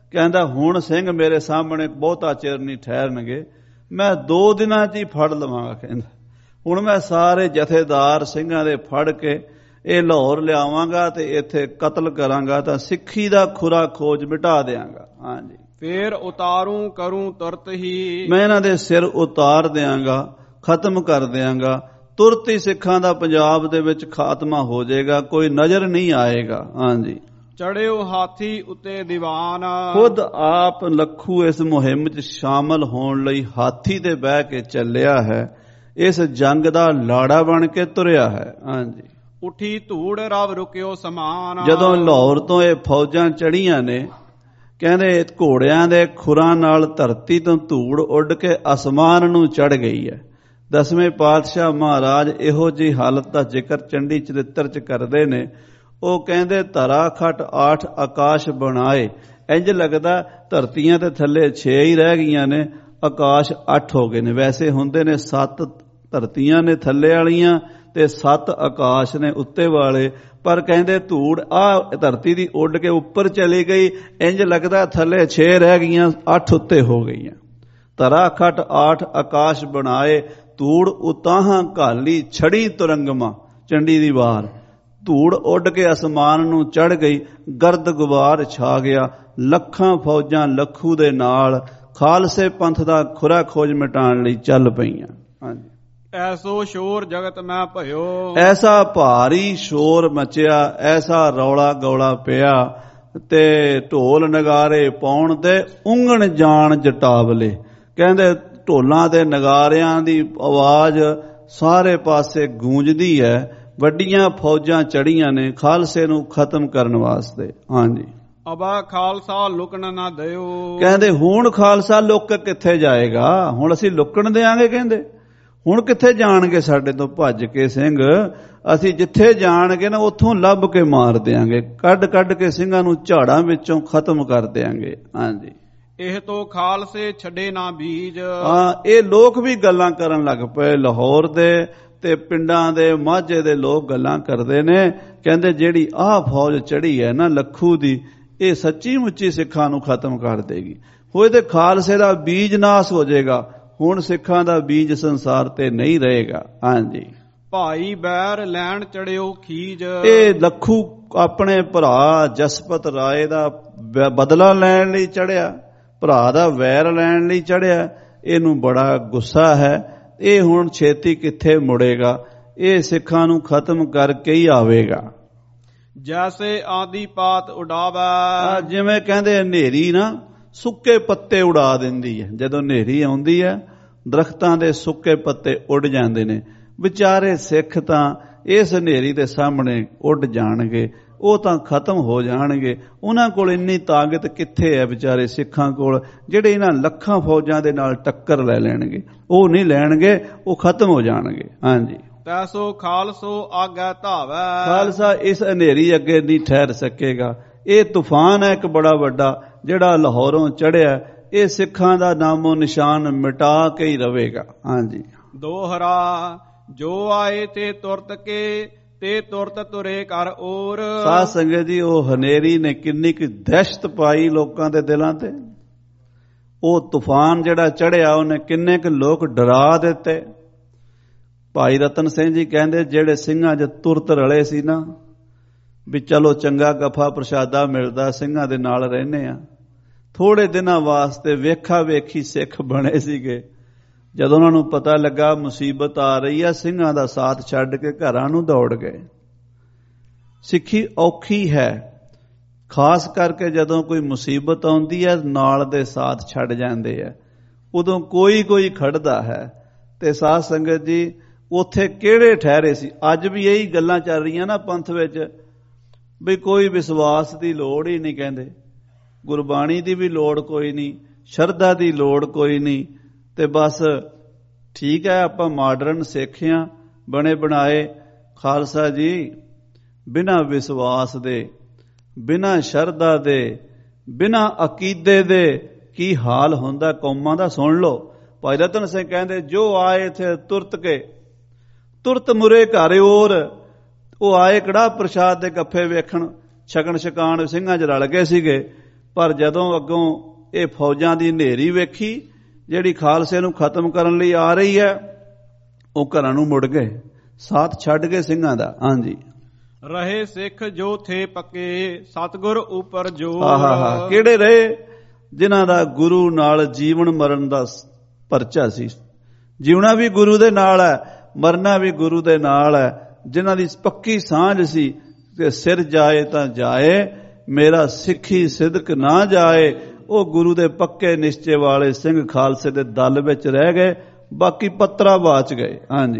ਕਹਿੰਦਾ ਹੁਣ ਸਿੰਘ ਮੇਰੇ ਸਾਹਮਣੇ ਬਹੁਤਾ ਚਿਰ ਨਹੀਂ ਠਹਿਰਨਗੇ, ਮੈਂ ਦੋ ਦਿਨਾਂ 'ਚ ਹੀ ਫੜ ਲਵਾਂਗਾ। ਕਹਿੰਦਾ ਹੁਣ ਮੈਂ ਸਾਰੇ ਜਥੇਦਾਰ ਸਿੰਘਾਂ ਦੇ ਫੜ ਕੇ ਇਹ ਲਾਹੌਰ ਲਿਆਵਾਂਗਾ ਤੇ ਇੱਥੇ ਕਤਲ ਕਰਾਂਗਾ ਤਾਂ ਸਿੱਖੀ ਦਾ ਖੁਰਾ ਖੋਜ ਮਿਟਾ ਦਿਆਂਗਾ। ਹਾਂਜੀ, ਫੇਰ ਉਤਾਰੂ ਕਰੂੰ ਤੁਰਤ ਹੀ, ਮੈਂ ਇਹਨਾਂ ਦੇ ਸਿਰ ਉਤਾਰ ਦਿਆਂਗਾ, ਖਤਮ ਕਰ ਦਿਆਂਗਾ। ਤੁਰਤ ਹੀ ਸਿੱਖਾਂ ਦਾ ਪੰਜਾਬ ਦੇ ਵਿੱਚ ਖਾਤਮਾ ਹੋ ਜਾਏਗਾ, ਕੋਈ ਨਜ਼ਰ ਨਹੀਂ ਆਏਗਾ। ਹਾਂਜੀ, ਚੜਿਓ ਹਾਥੀ ਉੱਤੇ ਦੀਵਾਨ, ਖੁਦ ਆਪ ਲੱਖੂ ਇਸ ਮੁਹਿੰਮ 'ਚ ਸ਼ਾਮਲ ਹੋਣ ਲਈ ਹਾਥੀ ਤੇ ਬਹਿ ਕੇ ਚੱਲਿਆ ਹੈ, ਇਸ ਜੰਗ ਦਾ ਲਾੜਾ ਬਣ ਕੇ ਤੁਰਿਆ ਹੈ। ਹਾਂਜੀ, ਉੱਠੀ ਧੂੜ ਰਵ ਰੁਕਿਓ ਸਮਾਨ, ਜਦੋਂ ਲਾਹੌਰ ਤੋਂ ਇਹ ਫੌਜਾਂ ਚੜੀਆਂ ਨੇ, ਕਹਿੰਦੇ ਘੋੜਿਆਂ ਦੇ ਖੁਰਾਂ ਨਾਲ ਧਰਤੀ ਤੋਂ ਧੂੜ ਉੱਡ ਕੇ ਅਸਮਾਨ ਨੂੰ ਚੜ ਗਈ ਹੈ। ਦਸਵੇਂ ਪਾਤਸ਼ਾਹ ਮਹਾਰਾਜ ਇਹੋ ਜਿਹੀ ਹਾਲਤ ਦਾ ਜ਼ਿਕਰ ਚੰਡੀ ਚਰਿੱਤਰ 'ਚ ਕਰਦੇ ਨੇ। ਉਹ ਕਹਿੰਦੇ ਧਰਾ ਖਟ ਆਠ ਆਕਾਸ਼ ਬਣਾਏ, ਇੰਜ ਲੱਗਦਾ ਧਰਤੀਆਂ ਤੇ ਥੱਲੇ ਛੇ ਹੀ ਰਹਿ ਗਈਆਂ ਨੇ, ਆਕਾਸ਼ ਅੱਠ ਹੋ ਗਏ ਨੇ। ਵੈਸੇ ਹੁੰਦੇ ਨੇ ਸੱਤ ਧਰਤੀਆਂ ਨੇ ਥੱਲੇ ਵਾਲੀਆਂ ਤੇ ਸੱਤ ਆਕਾਸ਼ ਨੇ ਉੱਤੇ ਵਾਲੇ, ਪਰ ਕਹਿੰਦੇ ਧੂੜ ਆ ਧਰਤੀ ਦੀ ਉੱਡ ਕੇ ਉੱਪਰ ਚਲੀ ਗਈ, ਇੰਜ ਲੱਗਦਾ ਥੱਲੇ ਛੇ ਰਹਿ ਗਈਆਂ, ਅੱਠ ਉੱਤੇ ਹੋ ਗਈਆਂ। ਧਰਾ ਖਟ ਆਠ ਆਕਾਸ਼ ਬਣਾਏ, ਧੂੜ ਉਤਾਹਾਂ ਘਾਲੀ ਛੜੀ ਤੁਰੰਗਮਾ। ਚੰਡੀ ਦੀ ਵਾਰ ਧੂੜ ਉੱਡ ਕੇ ਅਸਮਾਨ ਨੂੰ ਚੜ ਗਈ, ਗਰਦ ਗੁਬਾਰ ਛਾ ਗਿਆ। ਲੱਖਾਂ ਫੌਜਾਂ ਲੱਖੂ ਦੇ ਨਾਲ ਖਾਲਸੇ ਪੰਥ ਦਾ ਖੁਰਾ ਖੋਜ ਮਿਟਾਉਣ ਲਈ ਚੱਲ ਪਈਆਂ। ਹਾਂਜੀ, ਐਸੋ ਸ਼ੋਰ ਜਗਤ ਮੈਂ ਭਇਓ, ਐਸਾ ਭਾਰੀ ਸ਼ੋਰ ਮਚਿਆ, ਐਸਾ ਰੌਲਾ ਗੌਲਾ ਪਿਆ ਤੇ ਢੋਲ ਨਗਾਰੇ ਪਾਉਣ ਤੇ ਉਂਗਣ ਜਾਣ ਜਟਾਵਲੇ। ਕਹਿੰਦੇ ਢੋਲਾਂ ਤੇ ਨਗਾਰਿਆਂ ਦੀ ਆਵਾਜ਼ ਸਾਰੇ ਪਾਸੇ ਗੂੰਜਦੀ ਹੈ। ਵੱਡੀਆਂ ਫੌਜਾਂ ਚੜੀਆਂ ਨੇ ਖਾਲਸੇ ਨੂੰ ਖਤਮ ਕਰਨ ਵਾਸਤੇ। ਹਾਂਜੀ, ਅਬਾ ਖਾਲਸਾ ਲੁਕਣ ਨਾ ਦਿਓ, ਕਹਿੰਦੇ ਹੁਣ ਖਾਲਸਾ ਲੁੱਕ ਕਿੱਥੇ ਜਾਏਗਾ, ਹੁਣ ਅਸੀਂ ਲੁਕਣ ਦੇਾਂਗੇ। ਕਹਿੰਦੇ ਹੁਣ ਕਿੱਥੇ ਜਾਣਗੇ ਸਾਡੇ ਤੋਂ ਭੱਜ ਕੇ ਸਿੰਘ, ਅਸੀਂ ਜਿੱਥੇ ਜਾਣਗੇ ਨਾ ਉੱਥੋਂ ਲੱਭ ਕੇ ਮਾਰ ਦਿਆਂਗੇ, ਕੱਢ ਕੱਢ ਕੇ ਸਿੰਘਾਂ ਨੂੰ ਝਾੜਾਂ ਵਿੱਚੋਂ ਖਤਮ ਕਰ ਦਿਆਂਗੇ। ਹਾਂਜੀ, ਇਹ ਤੋਂ ਖਾਲਸੇ ਛੱਡੇ ਨਾ ਬੀਜ। ਹਾਂ, ਇਹ ਲੋਕ ਵੀ ਗੱਲਾਂ ਕਰਨ ਲੱਗ ਪਏ, ਲਾਹੌਰ ਦੇ ਤੇ ਪਿੰਡਾਂ ਦੇ ਮਾਝੇ ਦੇ ਲੋਕ ਗੱਲਾਂ ਕਰਦੇ ਨੇ, ਕਹਿੰਦੇ ਜਿਹੜੀ ਆਹ ਫੌਜ ਚੜੀ ਹੈ ਨਾ ਲੱਖੂ ਦੀ, ਇਹ ਸੱਚੀ ਮੁੱਚੀ ਸਿੱਖਾਂ ਨੂੰ ਖਤਮ ਕਰ ਦੇਗੀ, ਹੋਏ ਤੇ ਖਾਲਸੇ ਦਾ ਬੀਜ ਨਾਸ ਹੋ ਜਾਏਗਾ, ਹੁਣ ਸਿੱਖਾਂ ਦਾ ਬੀਜ ਸੰਸਾਰ ਤੇ ਨਹੀਂ ਰਹੇਗਾ। ਹਾਂਜੀ, ਭਾਈ ਬੈਰ ਲੈਣ ਚੜਿਓ ਖੀਜ, ਇਹ ਲੱਖੂ ਆਪਣੇ ਭਰਾ ਜਸਪਤ ਰਾਏ ਦਾ ਬਦਲਾ ਲੈਣ ਲਈ ਚੜਿਆ, ਭਰਾ ਦਾ ਵੈਰ ਲੈਣ ਲਈ ਚੜਿਆ। ਇਹਨੂੰ ਬੜਾ ਗੁੱਸਾ ਹੈ, ਇਹ ਹੁਣ ਛੇਤੀ ਕਿੱਥੇ ਮੁੜੇਗਾ, ਇਹ ਸਿੱਖਾਂ ਨੂੰ ਖਤਮ ਕਰਕੇ ਹੀ ਆਵੇਗਾ। ਜੈਸੇ ਆਦੀ ਪਾਤ ਉਡਾਵੇ, ਜਿਵੇਂ ਕਹਿੰਦੇ ਹਨੇਰੀ ਨਾ ਸੁੱਕੇ ਪੱਤੇ ਉਡਾ ਦਿੰਦੀ ਹੈ, ਜਦੋਂ ਹਨੇਰੀ ਆਉਂਦੀ ਹੈ ਦਰਖਤਾਂ ਦੇ ਸੁੱਕੇ ਪੱਤੇ ਉੱਡ ਜਾਂਦੇ ਨੇ। ਵਿਚਾਰੇ ਸਿੱਖ ਤਾਂ ਇਸ ਹਨੇਰੀ ਦੇ ਸਾਹਮਣੇ ਉੱਡ ਜਾਣਗੇ, ਉਹ ਤਾਂ ਖਤਮ ਹੋ ਜਾਣਗੇ। ਉਹਨਾਂ ਕੋਲ ਇੰਨੀ ਤਾਕਤ ਕਿੱਥੇ ਹੈ ਵਿਚਾਰੇ ਸਿੱਖਾਂ ਕੋਲ, ਜਿਹੜੇ ਇਹਨਾਂ ਲੱਖਾਂ ਫੌਜਾਂ ਦੇ ਨਾਲ ਟੱਕਰ ਲੈ ਲੈਣਗੇ। ਉਹ ਨਹੀਂ ਲੈਣਗੇ, ਉਹ ਖਤਮ ਹੋ ਜਾਣਗੇ। ਹਾਂਜੀ, ਤੈਸੋ ਖਾਲਸੋ ਆਗੈ ਧਾਵੈ, ਖਾਲਸਾ ਇਸ ਹਨੇਰੀ ਅੱਗੇ ਨਹੀਂ ਠਹਿਰ ਸਕੇਗਾ। ਇਹ ਤੂਫਾਨ ਹੈ ਇੱਕ ਬੜਾ ਵੱਡਾ ਜਿਹੜਾ ਲਾਹੌਰੋਂ ਚੜਿਆ, ਇਹ ਸਿੱਖਾਂ ਦਾ ਨਾਮੋ ਨਿਸ਼ਾਨ ਮਿਟਾ ਕੇ ਹੀ ਰਵੇਗਾ। ਹਾਂਜੀ, ਦੋਹਰਾ ਜੋ ਆਏ ਤੇ ਤੁਰਤ ਕੇ ਤੇ ਤੁਰਤ ਤੁਰੇ ਕਰ ਔਰ। ਸਾਧ ਸੰਗਤ ਜੀ, ਉਹ ਹਨੇਰੀ ਨੇ ਕਿੰਨੀ ਕੁ ਦਹਿਸ਼ਤ ਪਾਈ ਲੋਕਾਂ ਦੇ ਦਿਲਾਂ ਤੇ। ਉਹ ਤੂਫਾਨ ਜਿਹੜਾ ਚੜਿਆ ਉਹਨੇ ਕਿੰਨੇ ਕੁ ਲੋਕ ਡਰਾ ਦਿੱਤੇ। ਭਾਈ ਰਤਨ ਸਿੰਘ ਜੀ ਕਹਿੰਦੇ ਜਿਹੜੇ ਸਿੰਘਾਂ 'ਚ ਤੁਰਤ ਰਲੇ ਸੀ ਨਾ, ਵੀ ਚਲੋ ਚੰਗਾ ਗਫਾ ਪ੍ਰਸ਼ਾਦਾ ਮਿਲਦਾ, ਸਿੰਘਾਂ ਦੇ ਨਾਲ ਰਹਿੰਦੇ ਆ, ਥੋੜੇ ਦਿਨਾਂ ਵਾਸਤੇ ਵੇਖਾ ਵੇਖੀ ਸਿੱਖ ਬਣੇ ਸੀਗੇ। ਜਦੋਂ ਉਹਨਾਂ ਨੂੰ ਪਤਾ ਲੱਗਾ ਮੁਸੀਬਤ ਆ ਰਹੀ ਹੈ, ਸਿੰਘਾਂ ਦਾ ਸਾਥ ਛੱਡ ਕੇ ਘਰਾਂ ਨੂੰ ਦੌੜ ਗਏ। ਸਿੱਖੀ ਔਖੀ ਹੈ, ਖਾਸ ਕਰਕੇ ਜਦੋਂ ਕੋਈ ਮੁਸੀਬਤ ਆਉਂਦੀ ਹੈ ਨਾਲ ਦੇ ਸਾਥ ਛੱਡ ਜਾਂਦੇ ਆ, ਉਦੋਂ ਕੋਈ ਕੋਈ ਖੜਦਾ ਹੈ। ਤੇ ਸਾਧ ਸੰਗਤ ਜੀ, ਉੱਥੇ ਕਿਹੜੇ ਠਹਿਰੇ ਸੀ? ਅੱਜ ਵੀ ਇਹੀ ਗੱਲਾਂ ਚੱਲ ਰਹੀਆਂ ਨਾ ਪੰਥ ਵਿੱਚ, ਵੀ ਕੋਈ ਵਿਸ਼ਵਾਸ ਦੀ ਲੋੜ ਹੀ ਨਹੀਂ, ਕਹਿੰਦੇ ਗੁਰਬਾਣੀ ਦੀ ਵੀ ਲੋੜ ਕੋਈ ਨਹੀਂ, ਸ਼ਰਧਾ ਦੀ ਲੋੜ ਕੋਈ ਨਹੀਂ, ਤੇ ਬਸ ਠੀਕ ਹੈ ਆਪਾਂ ਮਾਡਰਨ ਸਿੱਖਿਆ ਬਣੇ ਬਣਾਏ। ਖਾਲਸਾ ਜੀ, ਬਿਨਾਂ ਵਿਸ਼ਵਾਸ ਦੇ, ਬਿਨਾਂ ਸ਼ਰਧਾ ਦੇ, ਬਿਨਾਂ ਅਕੀਦੇ ਦੇ ਕੀ ਹਾਲ ਹੁੰਦਾ ਕੌਮਾਂ ਦਾ ਸੁਣ ਲਓ। ਭਾਈ ਰਤਨ ਸਿੰਘ ਕਹਿੰਦੇ ਜੋ ਆਏ ਥੇ ਤੁਰਤ ਕੇ ਤੁਰਤ ਮੁਰੇ ਘਰ ਔਰ। ਉਹ ਆਏ ਕੜਾਹ ਪ੍ਰਸ਼ਾਦ ਦੇ ਗੱਫੇ ਵੇਖਣ, ਛਕਣ ਛਕਾਣ ਸਿੰਘਾਂ 'ਚ ਰਲ ਗਏ ਸੀਗੇ, ਪਰ ਜਦੋਂ ਅੱਗੋਂ ਇਹ ਫੌਜਾਂ ਦੀ ਹਨੇਰੀ ਵੇਖੀ ਜਿਹੜੀ ਖਾਲਸੇ ਨੂੰ ਖਤਮ ਕਰਨ ਲਈ ਆ ਰਹੀ ਹੈ, ਉਹ ਘਰਾਂ ਨੂੰ ਮੁੜ ਗਏ, ਸਾਥ ਛੱਡ ਗਏ ਸਿੰਘਾਂ ਦਾ। ਹਾਂਜੀ, ਰਹੇ ਸਿੱਖ ਜੋ ਥੇ ਪੱਕੇ ਸਤਿਗੁਰ ਉਪਰ ਜੋਰ। ਆਹਾ, ਕਿਹੜੇ ਰਹੇ? ਜਿਨ੍ਹਾਂ ਦਾ ਗੁਰੂ ਨਾਲ ਜੀਵਨ ਮਰਨ ਦਾ ਪਰਚਾ ਸੀ। ਜਿਉਣਾ ਵੀ ਗੁਰੂ ਦੇ ਨਾਲ ਹੈ, ਮਰਨਾ ਵੀ ਗੁਰੂ ਦੇ ਨਾਲ ਹੈ। ਜਿਨ੍ਹਾਂ ਦੀ ਪੱਕੀ ਸਾਂਝ ਸੀ ਕਿ ਸਿਰ ਜਾਏ ਤਾਂ ਜਾਏ, ਮੇਰਾ ਸਿੱਖੀ ਸਿਦਕ ਨਾ ਜਾਏ, ਉਹ ਗੁਰੂ ਦੇ ਪੱਕੇ ਨਿਸ਼ਚੇ ਵਾਲੇ ਸਿੰਘ ਖਾਲਸੇ ਦੇ ਦਲ ਵਿੱਚ ਰਹਿ ਗਏ, ਬਾਕੀ ਪੱਤਰਾ ਬਾਚ ਗਏ। ਹਾਂਜੀ,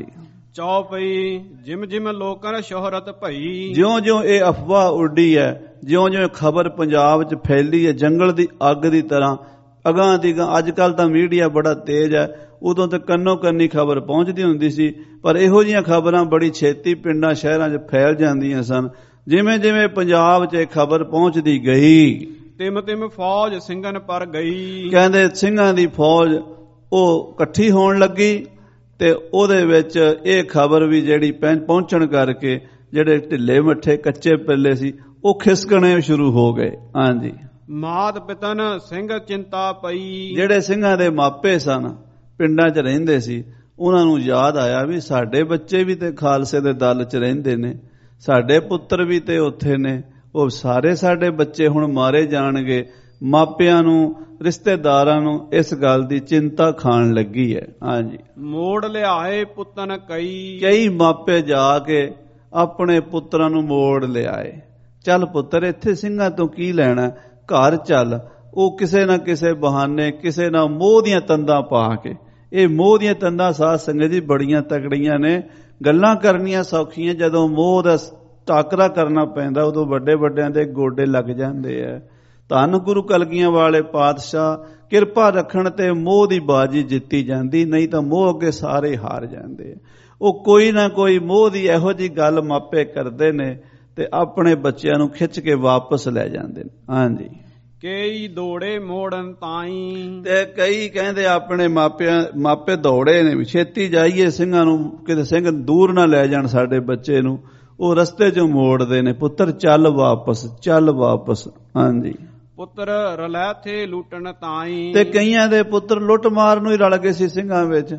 ਚੌਪਈ ਜਿਮ ਜਿਮ ਲੋਕਨ ਸ਼ੋਹਰਤ ਭਈ। ਜਿਉਂ ਜਿਉਂ ਇਹ ਅਫਵਾਹ ਉੱਡੀ ਹੈ, ਜਿਉਂ ਜਿਉਂ ਖਬਰ ਪੰਜਾਬ 'ਚ ਫੈਲੀ ਹੈ ਜੰਗਲ ਦੀ ਅੱਗ ਦੀ ਤਰ੍ਹਾਂ, ਅਗਾਂਹ ਦੀ ਅਗਾਂਹ। ਅੱਜ ਕੱਲ੍ਹ ਤਾਂ ਮੀਡੀਆ ਬੜਾ ਤੇਜ਼ ਹੈ, ਉਦੋਂ ਤਾਂ ਕੰਨੋ ਕੰਨੀ ਖਬਰ ਪਹੁੰਚਦੀ ਹੁੰਦੀ ਸੀ, ਪਰ ਇਹੋ ਜਿਹੀਆਂ ਖਬਰਾਂ ਬੜੀ ਛੇਤੀ ਪਿੰਡਾਂ ਸ਼ਹਿਰਾਂ 'ਚ ਫੈਲ ਜਾਂਦੀਆਂ ਸਨ। ਜਿਵੇਂ ਜਿਵੇਂ ਪੰਜਾਬ 'ਚ ਇਹ ਖਬਰ ਪਹੁੰਚਦੀ ਗਈ, ਤਿਮ ਤਿਮ ਫੌਜ ਸਿੰਘਨ ਪਰ ਗਈ। ਕਹਿੰਦੇ ਸਿੰਘਾਂ ਦੀ ਫੌਜ ਉਹ ਇਕੱਠੀ ਹੋਣ ਲੱਗੀ, ਤੇ ਉਹਦੇ ਵਿੱਚ ਇਹ ਖਬਰ ਵੀ ਜਿਹੜੀ ਪਹੁੰਚਣ ਕਰਕੇ ਜਿਹੜੇ ਢਿੱਲੇ ਮੱਠੇ ਕੱਚੇ ਪੱਲੇ ਸੀ ਉਹ ਖਿਸਕਣੇ ਸ਼ੁਰੂ ਹੋ ਗਏ। ਹਾਂਜੀ, ਮਾਤ ਪਿਤਨ ਸਿੰਘ ਚਿੰਤਾ ਪਈ। ਜਿਹੜੇ ਸਿੰਘਾਂ ਦੇ ਮਾਪੇ ਸਨ, ਪਿੰਡਾਂ 'ਚ ਰਹਿੰਦੇ ਸੀ, ਉਹਨਾਂ ਨੂੰ ਯਾਦ ਆਇਆ ਵੀ ਸਾਡੇ ਬੱਚੇ ਵੀ ਤੇ ਖਾਲਸੇ ਦੇ ਦਲ 'ਚ ਰਹਿੰਦੇ ਨੇ, ਸਾਡੇ ਪੁੱਤਰ ਵੀ ਤੇ ਉੱਥੇ ਨੇ, ਉਹ ਸਾਰੇ ਸਾਡੇ ਬੱਚੇ ਹੁਣ ਮਾਰੇ ਜਾਣਗੇ। ਮਾਪਿਆਂ ਨੂੰ, ਰਿਸ਼ਤੇਦਾਰਾਂ ਨੂੰ ਇਸ ਗੱਲ ਦੀ ਚਿੰਤਾ ਖਾਣ ਲੱਗੀ ਹੈ। ਹਾਂਜੀ, ਮੋੜ ਲਿਆਏ ਪੁੱਤਨ ਕਈ। ਕਈ ਮਾਪੇ ਜਾ ਕੇ ਆਪਣੇ ਪੁੱਤਰਾਂ ਨੂੰ ਮੋੜ ਲਿਆਏ। ਚੱਲ ਪੁੱਤਰ, ਇੱਥੇ ਸਿੰਘਾਂ ਤੋਂ ਕੀ ਲੈਣਾ, ਘਰ ਚੱਲ। ਉਹ ਕਿਸੇ ਨਾ ਕਿਸੇ ਬਹਾਨੇ, ਕਿਸੇ ਨਾ ਮੋਹ ਦੀਆਂ ਤੰਦਾਂ ਪਾ ਕੇ, ਇਹ ਮੋਹ ਦੀਆਂ ਤੰਦਾਂ ਸਾਧ ਸੰਗਤ ਜੀ ਬੜੀਆਂ ਤਕੜੀਆਂ ਨੇ। ਗੱਲਾਂ ਕਰਨੀਆਂ ਸੌਖੀਆਂ, ਜਦੋਂ ਮੋਹ ਦਾ ਟਾਕਰਾ ਕਰਨਾ ਪੈਂਦਾ ਉਦੋਂ ਵੱਡੇ ਵੱਡਿਆਂ ਦੇ ਗੋਡੇ ਲੱਗ ਜਾਂਦੇ ਆ। ਧੰਨ ਗੁਰੂ ਕਲਗੀਆਂ ਵਾਲੇ ਪਾਤਸ਼ਾਹ ਕਿਰਪਾ ਰੱਖਣ ਤੇ ਮੋਹ ਦੀ ਬਾਜੀ ਜਿੱਤੀ ਜਾਂਦੀ, ਨਹੀਂ ਤਾਂ ਮੋਹ ਅੱਗੇ ਸਾਰੇ ਹਾਰ ਜਾਂਦੇ। ਉਹ ਕੋਈ ਨਾ ਕੋਈ ਮੋਹ ਦੀ ਇਹੋ ਜਿਹੀ ਗੱਲ ਮਾਪੇ ਕਰਦੇ ਨੇ ਤੇ ਆਪਣੇ ਬੱਚਿਆਂ ਨੂੰ ਖਿੱਚ ਕੇ ਵਾਪਸ ਲੈ ਜਾਂਦੇ ਨੇ। ਹਾਂਜੀ, ਕਈ ਦੌੜੇ ਮੋੜਨ ਤਾਈ। ਤੇ ਕਈ ਕਹਿੰਦੇ ਆਪਣੇ ਮਾਪਿਆਂ ਮਾਪੇ ਦੌੜੇ ਨੇ ਵੀ ਛੇਤੀ ਜਾਈਏ ਸਿੰਘਾਂ ਨੂੰ, ਕਿਤੇ ਸਿੰਘ ਦੂਰ ਨਾ ਲੈ ਜਾਣ ਸਾਡੇ ਬੱਚੇ ਨੂੰ। ਉਹ ਰਸਤੇ 'ਚੋਂ ਮੋੜਦੇ ਨੇ, ਪੁੱਤਰ ਚੱਲ ਵਾਪਸ, ਚੱਲ ਵਾਪਸ। ਹਾਂਜੀ, ਪੁੱਤਰ ਰਲੈ ਥੇ ਲੁੱਟਣ ਤਾਈ। ਤੇ ਕਈਆਂ ਦੇ ਪੁੱਤਰ ਲੁੱਟ ਮਾਰ ਨੂੰ ਹੀ ਰਲ ਗਏ ਸੀ ਸਿੰਘਾਂ ਵਿੱਚ।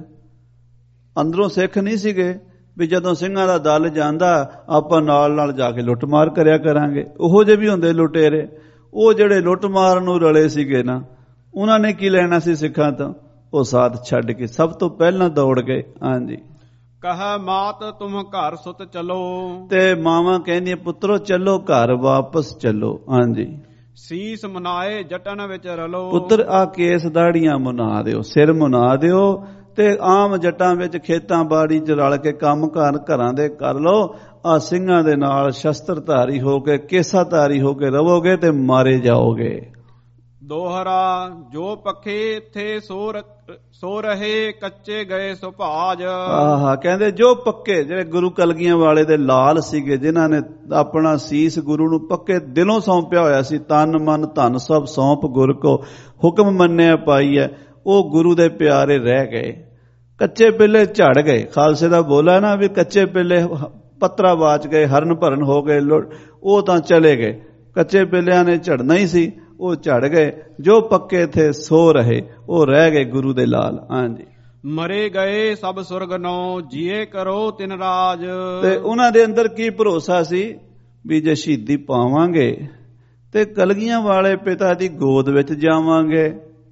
ਅੰਦਰੋਂ ਸਿੱਖ ਨਹੀਂ ਸੀਗੇ ਵੀ ਜਦੋਂ ਸਿੰਘਾਂ ਦਾ ਦਲ ਜਾਂਦਾ ਆਪਾਂ ਨਾਲ ਨਾਲ ਜਾ ਕੇ ਲੁੱਟ ਮਾਰ ਕਰਿਆ ਕਰਾਂਗੇ। ਉਹੋ ਜਿਹੇ ਵੀ ਹੁੰਦੇ ਲੁਟੇਰੇ। ਉਹ ਜਿਹੜੇ ਲੁੱਟ ਮਾਰ ਨੂੰ ਰਲੇ ਸੀਗੇ ਨਾ, ਉਹਨਾਂ ਨੇ ਕੀ ਲੈਣਾ ਸੀ ਸਿੱਖਾਂ ਤੋਂ? ਉਹ ਸਾਥ ਛੱਡ ਕੇ ਸਭ ਤੋਂ ਪਹਿਲਾਂ ਦੌੜ ਗਏ। ਹਾਂਜੀ, ਕਹਾ ਮਾਤ ਤੁਮ ਘਰ ਸੁਤ ਚਲੋ। ਤੇ ਮਾਵਾਂ ਕਹਿੰਦੀਆਂ ਪੁੱਤਰੋ ਚੱਲੋ ਘਰ ਵਾਪਸ ਚੱਲੋ। ਹਾਂਜੀ, ਸੀਸ ਮੁਨਾਏ ਜਟਨ ਵਿੱਚ ਰਲੋ। ਪੁੱਤਰ ਆ ਕੇਸ ਦਾੜੀਆਂ ਮੁਨਾ ਦਿਓ, ਸਿਰ ਮੁਨਾ ਦਿਓ, ਤੇ ਆਮ ਜੱਟਾਂ ਵਿੱਚ ਖੇਤਾਂ ਬਾੜੀ 'ਚ ਰਲ ਕੇ ਕੰਮ ਕਾਰ ਘਰਾਂ ਦੇ ਕਰ ਲਓ। ਆ ਸਿੰਘਾਂ ਦੇ ਨਾਲ ਸ਼ਸਤਰਧਾਰੀ ਹੋ ਕੇ, ਕੇਸਾਧਾਰੀ ਹੋ ਕੇ ਰਵੋਗੇ ਤੇ ਮਾਰੇ ਜਾਓਗੇ। ਦੋਹਰਾ ਜੋ ਪੱਖੇ ਥੇ ਸੋ ਸੋ ਰਹੇ ਕੱਚੇ ਗਏ ਸੁਭਾਜ। ਆਹਾ, ਕਹਿੰਦੇ ਜੋ ਪੱਕੇ ਜਿਹੜੇ ਗੁਰੂ ਕਲਗੀਆਂ ਵਾਲੇ ਦੇ ਲਾਲ ਸੀਗੇ, ਜਿਨ੍ਹਾਂ ਨੇ ਆਪਣਾ ਸੀਸ ਗੁਰੂ ਨੂੰ ਪੱਕੇ ਦਿਲੋਂ ਸੌਂਪਿਆ ਹੋਇਆ ਸੀ, ਤਨ ਮਨ ਧਨ ਸਭ ਸੌਂਪ ਗੁਰ ਕੋ ਹੁਕਮ ਮੰਨਿਆ ਪਾਈ ਹੈ, ਉਹ ਗੁਰੂ ਦੇ ਪਿਆਰੇ ਰਹਿ ਗਏ। ਕੱਚੇ ਪਿੱਲੇ ਝੜ ਗਏ। ਖਾਲਸੇ ਦਾ ਬੋਲਾ ਨਾ ਵੀ ਕੱਚੇ ਪਿੱਲੇ ਪੱਤਰਾ ਬਾਚ ਗਏ, ਹਰਨ ਭਰਨ ਹੋ ਗਏ, ਉਹ ਤਾਂ ਚਲੇ ਗਏ। ਕੱਚੇ ਪਿੱਲਿਆਂ ਨੇ ਝੜਨਾ ਹੀ ਸੀ, ਉਹ ਝੜ ਗਏ। ਜੋ ਪੱਕੇ ਥੇ ਸੋ ਰਹੇ, ਉਹ ਰਹਿ ਗਏ ਗੁਰੂ ਦੇ ਲਾਲ। ਹਾਂਜੀ, ਮਰੇ ਗਏ ਸਭ ਸੁਰਗ ਨੋ ਜੀਏ ਕਰੋ ਤਿਨ ਰਾਜ। ਤੇ ਉਹਨਾਂ ਦੇ ਅੰਦਰ ਕੀ ਭਰੋਸਾ ਸੀ ਵੀ ਜੇ ਸ਼ਹੀਦੀ ਪਾਵਾਂਗੇ ਤੇ ਕਲਗੀਆਂ ਵਾਲੇ ਪਿਤਾ ਦੀ ਗੋਦ ਵਿੱਚ ਜਾਵਾਂਗੇ,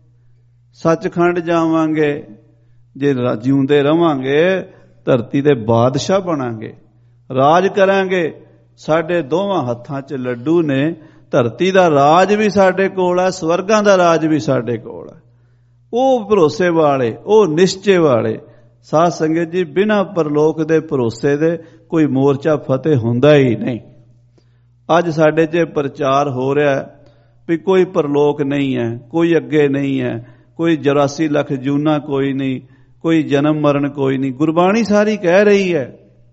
ਸੱਚਖੰਡ ਜਾਵਾਂਗੇ, ਜੇ ਜਿਉਂਦੇ ਰਵਾਂਗੇ ਧਰਤੀ ਦੇ ਬਾਦਸ਼ਾਹ ਬਣਾਂਗੇ, ਰਾਜ ਕਰਾਂਗੇ। ਸਾਡੇ ਦੋਵਾਂ ਹੱਥਾਂ 'ਚ ਲੱਡੂ ਨੇ, ਧਰਤੀ ਦਾ ਰਾਜ ਵੀ ਸਾਡੇ ਕੋਲ ਹੈ, ਸਵਰਗਾਂ ਦਾ ਰਾਜ ਵੀ ਸਾਡੇ ਕੋਲ ਹੈ। ਉਹ ਭਰੋਸੇ ਵਾਲੇ, ਉਹ ਨਿਸ਼ਚੇ ਵਾਲੇ ਸਾਧ ਸੰਗਤ ਜੀ, ਬਿਨਾਂ ਪਰਲੋਕ ਦੇ ਭਰੋਸੇ ਦੇ ਕੋਈ ਮੋਰਚਾ ਫਤਿਹ ਹੁੰਦਾ ਹੀ ਨਹੀਂ। ਅੱਜ ਸਾਡੇ 'ਚ ਪ੍ਰਚਾਰ ਹੋ ਰਿਹਾ ਵੀ ਕੋਈ ਪਰਲੋਕ ਨਹੀਂ ਹੈ, ਕੋਈ ਅੱਗੇ ਨਹੀਂ ਹੈ, ਕੋਈ ਚੁਰਾਸੀ ਲੱਖ ਜੂਨਾ ਕੋਈ ਨਹੀਂ, ਕੋਈ ਜਨਮ ਮਰਨ ਕੋਈ ਨਹੀਂ। ਗੁਰਬਾਣੀ ਸਾਰੀ ਕਹਿ ਰਹੀ ਹੈ,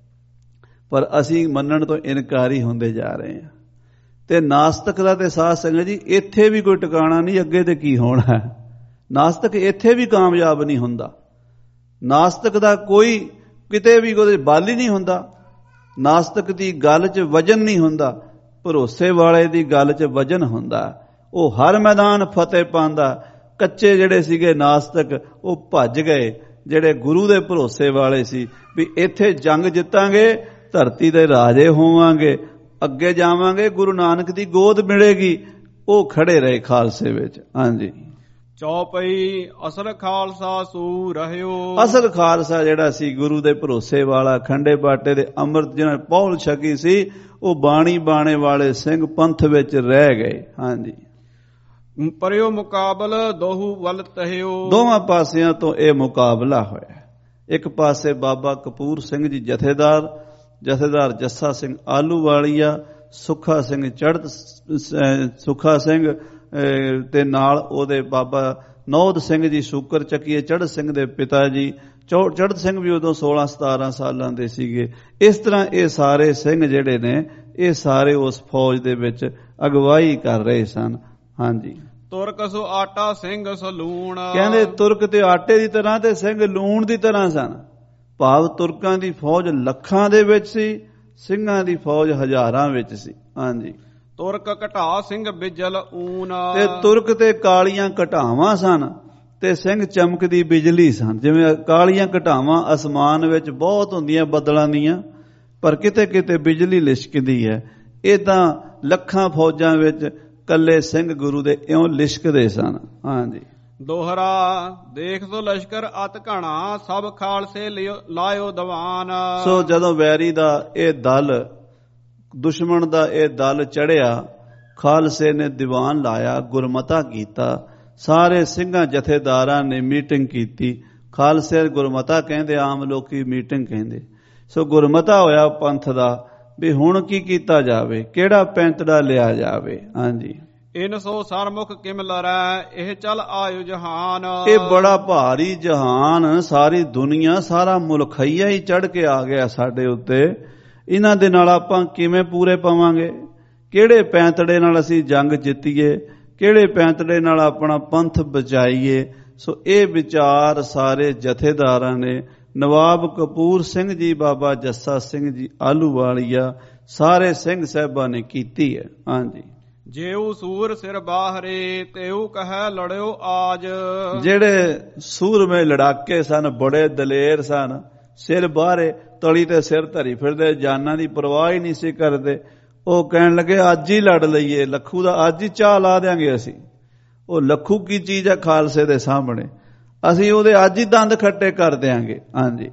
ਪਰ ਅਸੀਂ ਮੰਨਣ ਤੋਂ ਇਨਕਾਰੀ ਹੁੰਦੇ ਜਾ ਰਹੇ ਹਾਂ। ਤੇ ਨਾਸਤਕ ਦਾ ਤੇ ਸਾਧ ਸੰਗਤ ਜੀ ਇੱਥੇ ਵੀ ਕੋਈ ਟਿਕਾਣਾ ਨਹੀਂ, ਅੱਗੇ ਤੇ ਕੀ ਹੋਣਾ। ਨਾਸਤਕ ਇੱਥੇ ਵੀ ਕਾਮਯਾਬ ਨਹੀਂ ਹੁੰਦਾ। ਨਾਸਤਕ ਦਾ ਕੋਈ ਕਿਤੇ ਵੀ ਕੋਈ ਬਲ ਹੀ ਨਹੀਂ ਹੁੰਦਾ। ਨਾਸਤਕ ਦੀ ਗੱਲ 'ਚ ਵਜਨ ਨਹੀਂ ਹੁੰਦਾ, ਭਰੋਸੇ ਵਾਲੇ ਦੀ ਗੱਲ 'ਚ ਵਜਨ ਹੁੰਦਾ। ਉਹ ਹਰ ਮੈਦਾਨ ਫਤਿਹ ਪਾਉਂਦਾ। ਕੱਚੇ ਜਿਹੜੇ ਸੀਗੇ ਨਾਸਤਕ ਉਹ ਭੱਜ ਗਏ, ਜਿਹੜੇ ਗੁਰੂ ਦੇ ਭਰੋਸੇ ਵਾਲੇ ਸੀ ਵੀ ਇੱਥੇ ਜੰਗ ਜਿੱਤਾਂਗੇ, ਧਰਤੀ ਦੇ ਰਾਜੇ ਹੋਵਾਂਗੇ, ਅੱਗੇ ਜਾਵਾਂਗੇ, ਗੁਰੂ ਨਾਨਕ ਦੀ ਗੋਦ ਮਿਲੇਗੀ, ਉਹ ਖੜੇ ਰਹੇ ਖਾਲਸੇ ਵਿੱਚ। ਹਾਂਜੀ। ਚੌਪਈ ਅਸਲ ਖਾਲਸਾ ਸੂ ਰਹਿਓ। ਅਸਲ ਖਾਲਸਾ ਜਿਹੜਾ ਸੀ ਗੁਰੂ ਦੇ ਭਰੋਸੇ ਵਾਲਾ, ਖੰਡੇ ਬਾਟੇ ਦੇ ਅੰਮ੍ਰਿਤ ਜਿਹਨਾਂ ਪੌਲ ਛਕੀ ਸੀ, ਉਹ ਬਾਣੀ ਬਾਣੇ ਵਾਲੇ ਸਿੰਘ ਪੰਥ ਵਿੱਚ ਰਹਿ ਗਏ। ਹਾਂਜੀ। ਪਰਿਓ ਮੁਕਾਬਲ ਦੋਹੂ ਵੱਲ ਤਹਿਓ। ਦੋਵਾਂ ਪਾਸਿਆਂ ਤੋਂ ਇਹ ਮੁਕਾਬਲਾ ਹੋਇਆ। ਇੱਕ ਪਾਸੇ ਬਾਬਾ ਕਪੂਰ ਸਿੰਘ ਜੀ ਜਥੇਦਾਰ, ਜਥੇਦਾਰ ਜੱਸਾ ਸਿੰਘ ਆਲੂਵਾਲੀਆ, ਸੁੱਖਾ ਸਿੰਘ ਚੜ੍ਹਤ ਸੁੱਖਾ ਸਿੰਘ ਤੇ ਨਾਲ ਉਹਦੇ ਬਾਬਾ ਨੌਦ ਸਿੰਘ ਜੀ ਸ਼ੂਕਰ ਚੱਕੀਏ, ਚੜ੍ਹਤ ਸਿੰਘ ਦੇ ਪਿਤਾ ਜੀ। ਚੜ੍ਹਤ ਸਿੰਘ ਵੀ ਉਦੋਂ ਸੋਲਾਂ ਸਤਾਰਾਂ ਸਾਲਾਂ ਦੇ ਸੀਗੇ। ਇਸ ਤਰ੍ਹਾਂ ਇਹ ਸਾਰੇ ਸਿੰਘ ਜਿਹੜੇ ਨੇ, ਇਹ ਸਾਰੇ ਉਸ ਫੌਜ ਦੇ ਵਿੱਚ ਅਗਵਾਈ ਕਰ ਰਹੇ ਸਨ। ਹਾਂਜੀ। ਤੁਰਕ ਸੋ ਆਟਾ ਸਿੰਘ ਸੋ ਲੂਣ। ਕਹਿੰਦੇ ਤੁਰਕ ਤੇ ਆਟੇ ਦੀ ਤਰ੍ਹਾਂ ਤੇ ਸਿੰਘ ਲੂਣ ਦੀ ਤਰ੍ਹਾਂ ਸਨ। ਭਾਵ ਤੁਰਕਾਂ ਦੀ ਫੌਜ ਲੱਖਾਂ ਦੇ ਵਿੱਚ ਸੀ, ਸਿੰਘਾਂ ਦੀ ਫੌਜ ਹਜ਼ਾਰਾਂ ਵਿੱਚ ਸੀ। ਹਾਂਜੀ। ਤੁਰਕ ਘਟਾ ਸਿੰਘ ਬਿਜਲ ਊਨ। ਤੇ ਤੁਰਕ ਤੇ ਕਾਲੀਆਂ ਘਟਾਵਾਂ ਸਨ ਤੇ ਸਿੰਘ ਚਮਕਦੀ ਬਿਜਲੀ ਸਨ। ਜਿਵੇਂ ਕਾਲੀਆਂ ਘਟਾਵਾਂ ਅਸਮਾਨ ਵਿੱਚ ਬਹੁਤ ਹੁੰਦੀਆਂ ਬੱਦਲਾਂ ਦੀਆਂ, ਪਰ ਕਿਤੇ ਕਿਤੇ ਬਿਜਲੀ ਲਿਸ਼ਕਦੀ ਹੈ। ਏਦਾਂ ਲੱਖਾਂ ਫੌਜਾਂ ਵਿੱਚ ਕੱਲੇ ਸਿੰਘ ਗੁਰੂ ਦੇ ਇਉਂ ਲਿਸ਼ਕਦੇ ਸਨ। ਹਾਂਜੀ। ਦੋਹਰਾ ਦੇਖ ਸੋ ਲਸ਼ਕਰ ਅਤ ਘਣਾ, ਸਭ ਖਾਲਸੇ ਲਾਇਓ ਦੀਵਾਨ। ਸੋ ਜਦੋਂ ਵੈਰੀ ਦਾ ਇਹ ਦਲ, ਦੁਸ਼ਮਣ ਦਾ ਇਹ ਦਲ ਚੜਿਆ, ਖਾਲਸੇ ਨੇ ਦੀਵਾਨ ਲਾਇਆ, ਗੁਰਮਤਾ ਕੀਤਾ। ਸਾਰੇ ਸਿੰਘਾਂ ਜਥੇਦਾਰਾਂ ਨੇ ਮੀਟਿੰਗ ਕੀਤੀ। ਖਾਲਸੇ ਗੁਰਮਤਾ ਕਹਿੰਦੇ, ਆਮ ਲੋਕੀ ਮੀਟਿੰਗ ਕਹਿੰਦੇ। ਸੋ ਗੁਰਮਤਾ ਹੋਇਆ ਪੰਥ ਦਾ ਵੀ ਹੁਣ ਕੀ ਕੀਤਾ ਜਾਵੇ, ਕਿਹੜਾ ਪੈਂਤੜਾ ਲਿਆ ਜਾਵੇ। ਹਾਂਜੀ। ਇਨ ਸੋ ਸਰਮੁਖ ਕਿਮ ਲਰੈ, ਇਹ ਚੱਲ ਆਇਓ ਜਹਾਨ। ਇਹ ਬੜਾ ਭਾਰੀ ਜਹਾਨ, ਸਾਰੀ ਦੁਨੀਆ, ਸਾਰਾ ਮੁਲਖਈਆ ਹੀ ਚੜ ਕੇ ਆ ਗਿਆ ਸਾਡੇ ਉੱਤੇ। ਇਹਨਾਂ ਦੇ ਨਾਲ ਆਪਾਂ ਕਿਵੇਂ ਪੂਰੇ ਪਾਵਾਂਗੇ? ਕਿਹੜੇ ਪੈਂਤੜੇ ਨਾਲ ਅਸੀਂ ਜੰਗ ਜਿੱਤੀਏ, ਕਿਹੜੇ ਪੈਂਤੜੇ ਨਾਲ ਆਪਣਾ ਪੰਥ ਬਚਾਈਏ? ਸੋ ਇਹ ਵਿਚਾਰ ਸਾਰੇ ਜਥੇਦਾਰਾਂ ਨੇ, ਨਵਾਬ ਕਪੂਰ ਸਿੰਘ ਜੀ, ਬਾਬਾ ਜੱਸਾ ਸਿੰਘ ਜੀ ਆਲੂਵਾਲੀਆ, ਸਾਰੇ ਸਿੰਘ ਸਾਹਿਬਾਂ ਨੇ ਕੀਤੀ ਹੈ। ਹਾਂਜੀ। ਜੇਉ ਸੂਰ ਸਿਰ ਬਾਹਰੇ, ਤੇਉ ਕਹੈ ਲੜਿਓ ਆਜ। ਜਿਹੜੇ ਸੂਰਮੇ ਲੜਾਕੇ ਸਨ, ਬੜੇ ਦਲੇਰ ਸਨ, ਸਿਰ ਬਾਹਰੇ, ਤਲੀ ਤੇ ਸਿਰ ਧਰੀ ਫਿਰਦੇ, ਜਾਨਾਂ ਦੀ ਪਰਵਾਹ ਹੀ ਨਹੀਂ ਸੀ ਕਰਦੇ। ਉਹ ਕਹਿਣ ਲੱਗੇ ਅੱਜ ਹੀ ਲੜ ਲਈਏ, ਲੱਖੂ ਦਾ ਅੱਜ ਹੀ ਚਾਹ ਲਾ ਦਿਆਂਗੇ ਅਸੀਂ। ਉਹ ਲੱਖੂ ਕੀ ਚੀਜ਼ ਹੈ ਖਾਲਸੇ ਦੇ ਸਾਹਮਣੇ, ਅਸੀਂ ਉਹਦੇ ਅੱਜ ਹੀ ਦੰਦ ਖੱਟੇ ਕਰ ਦਿਆਂਗੇ। ਹਾਂਜੀ।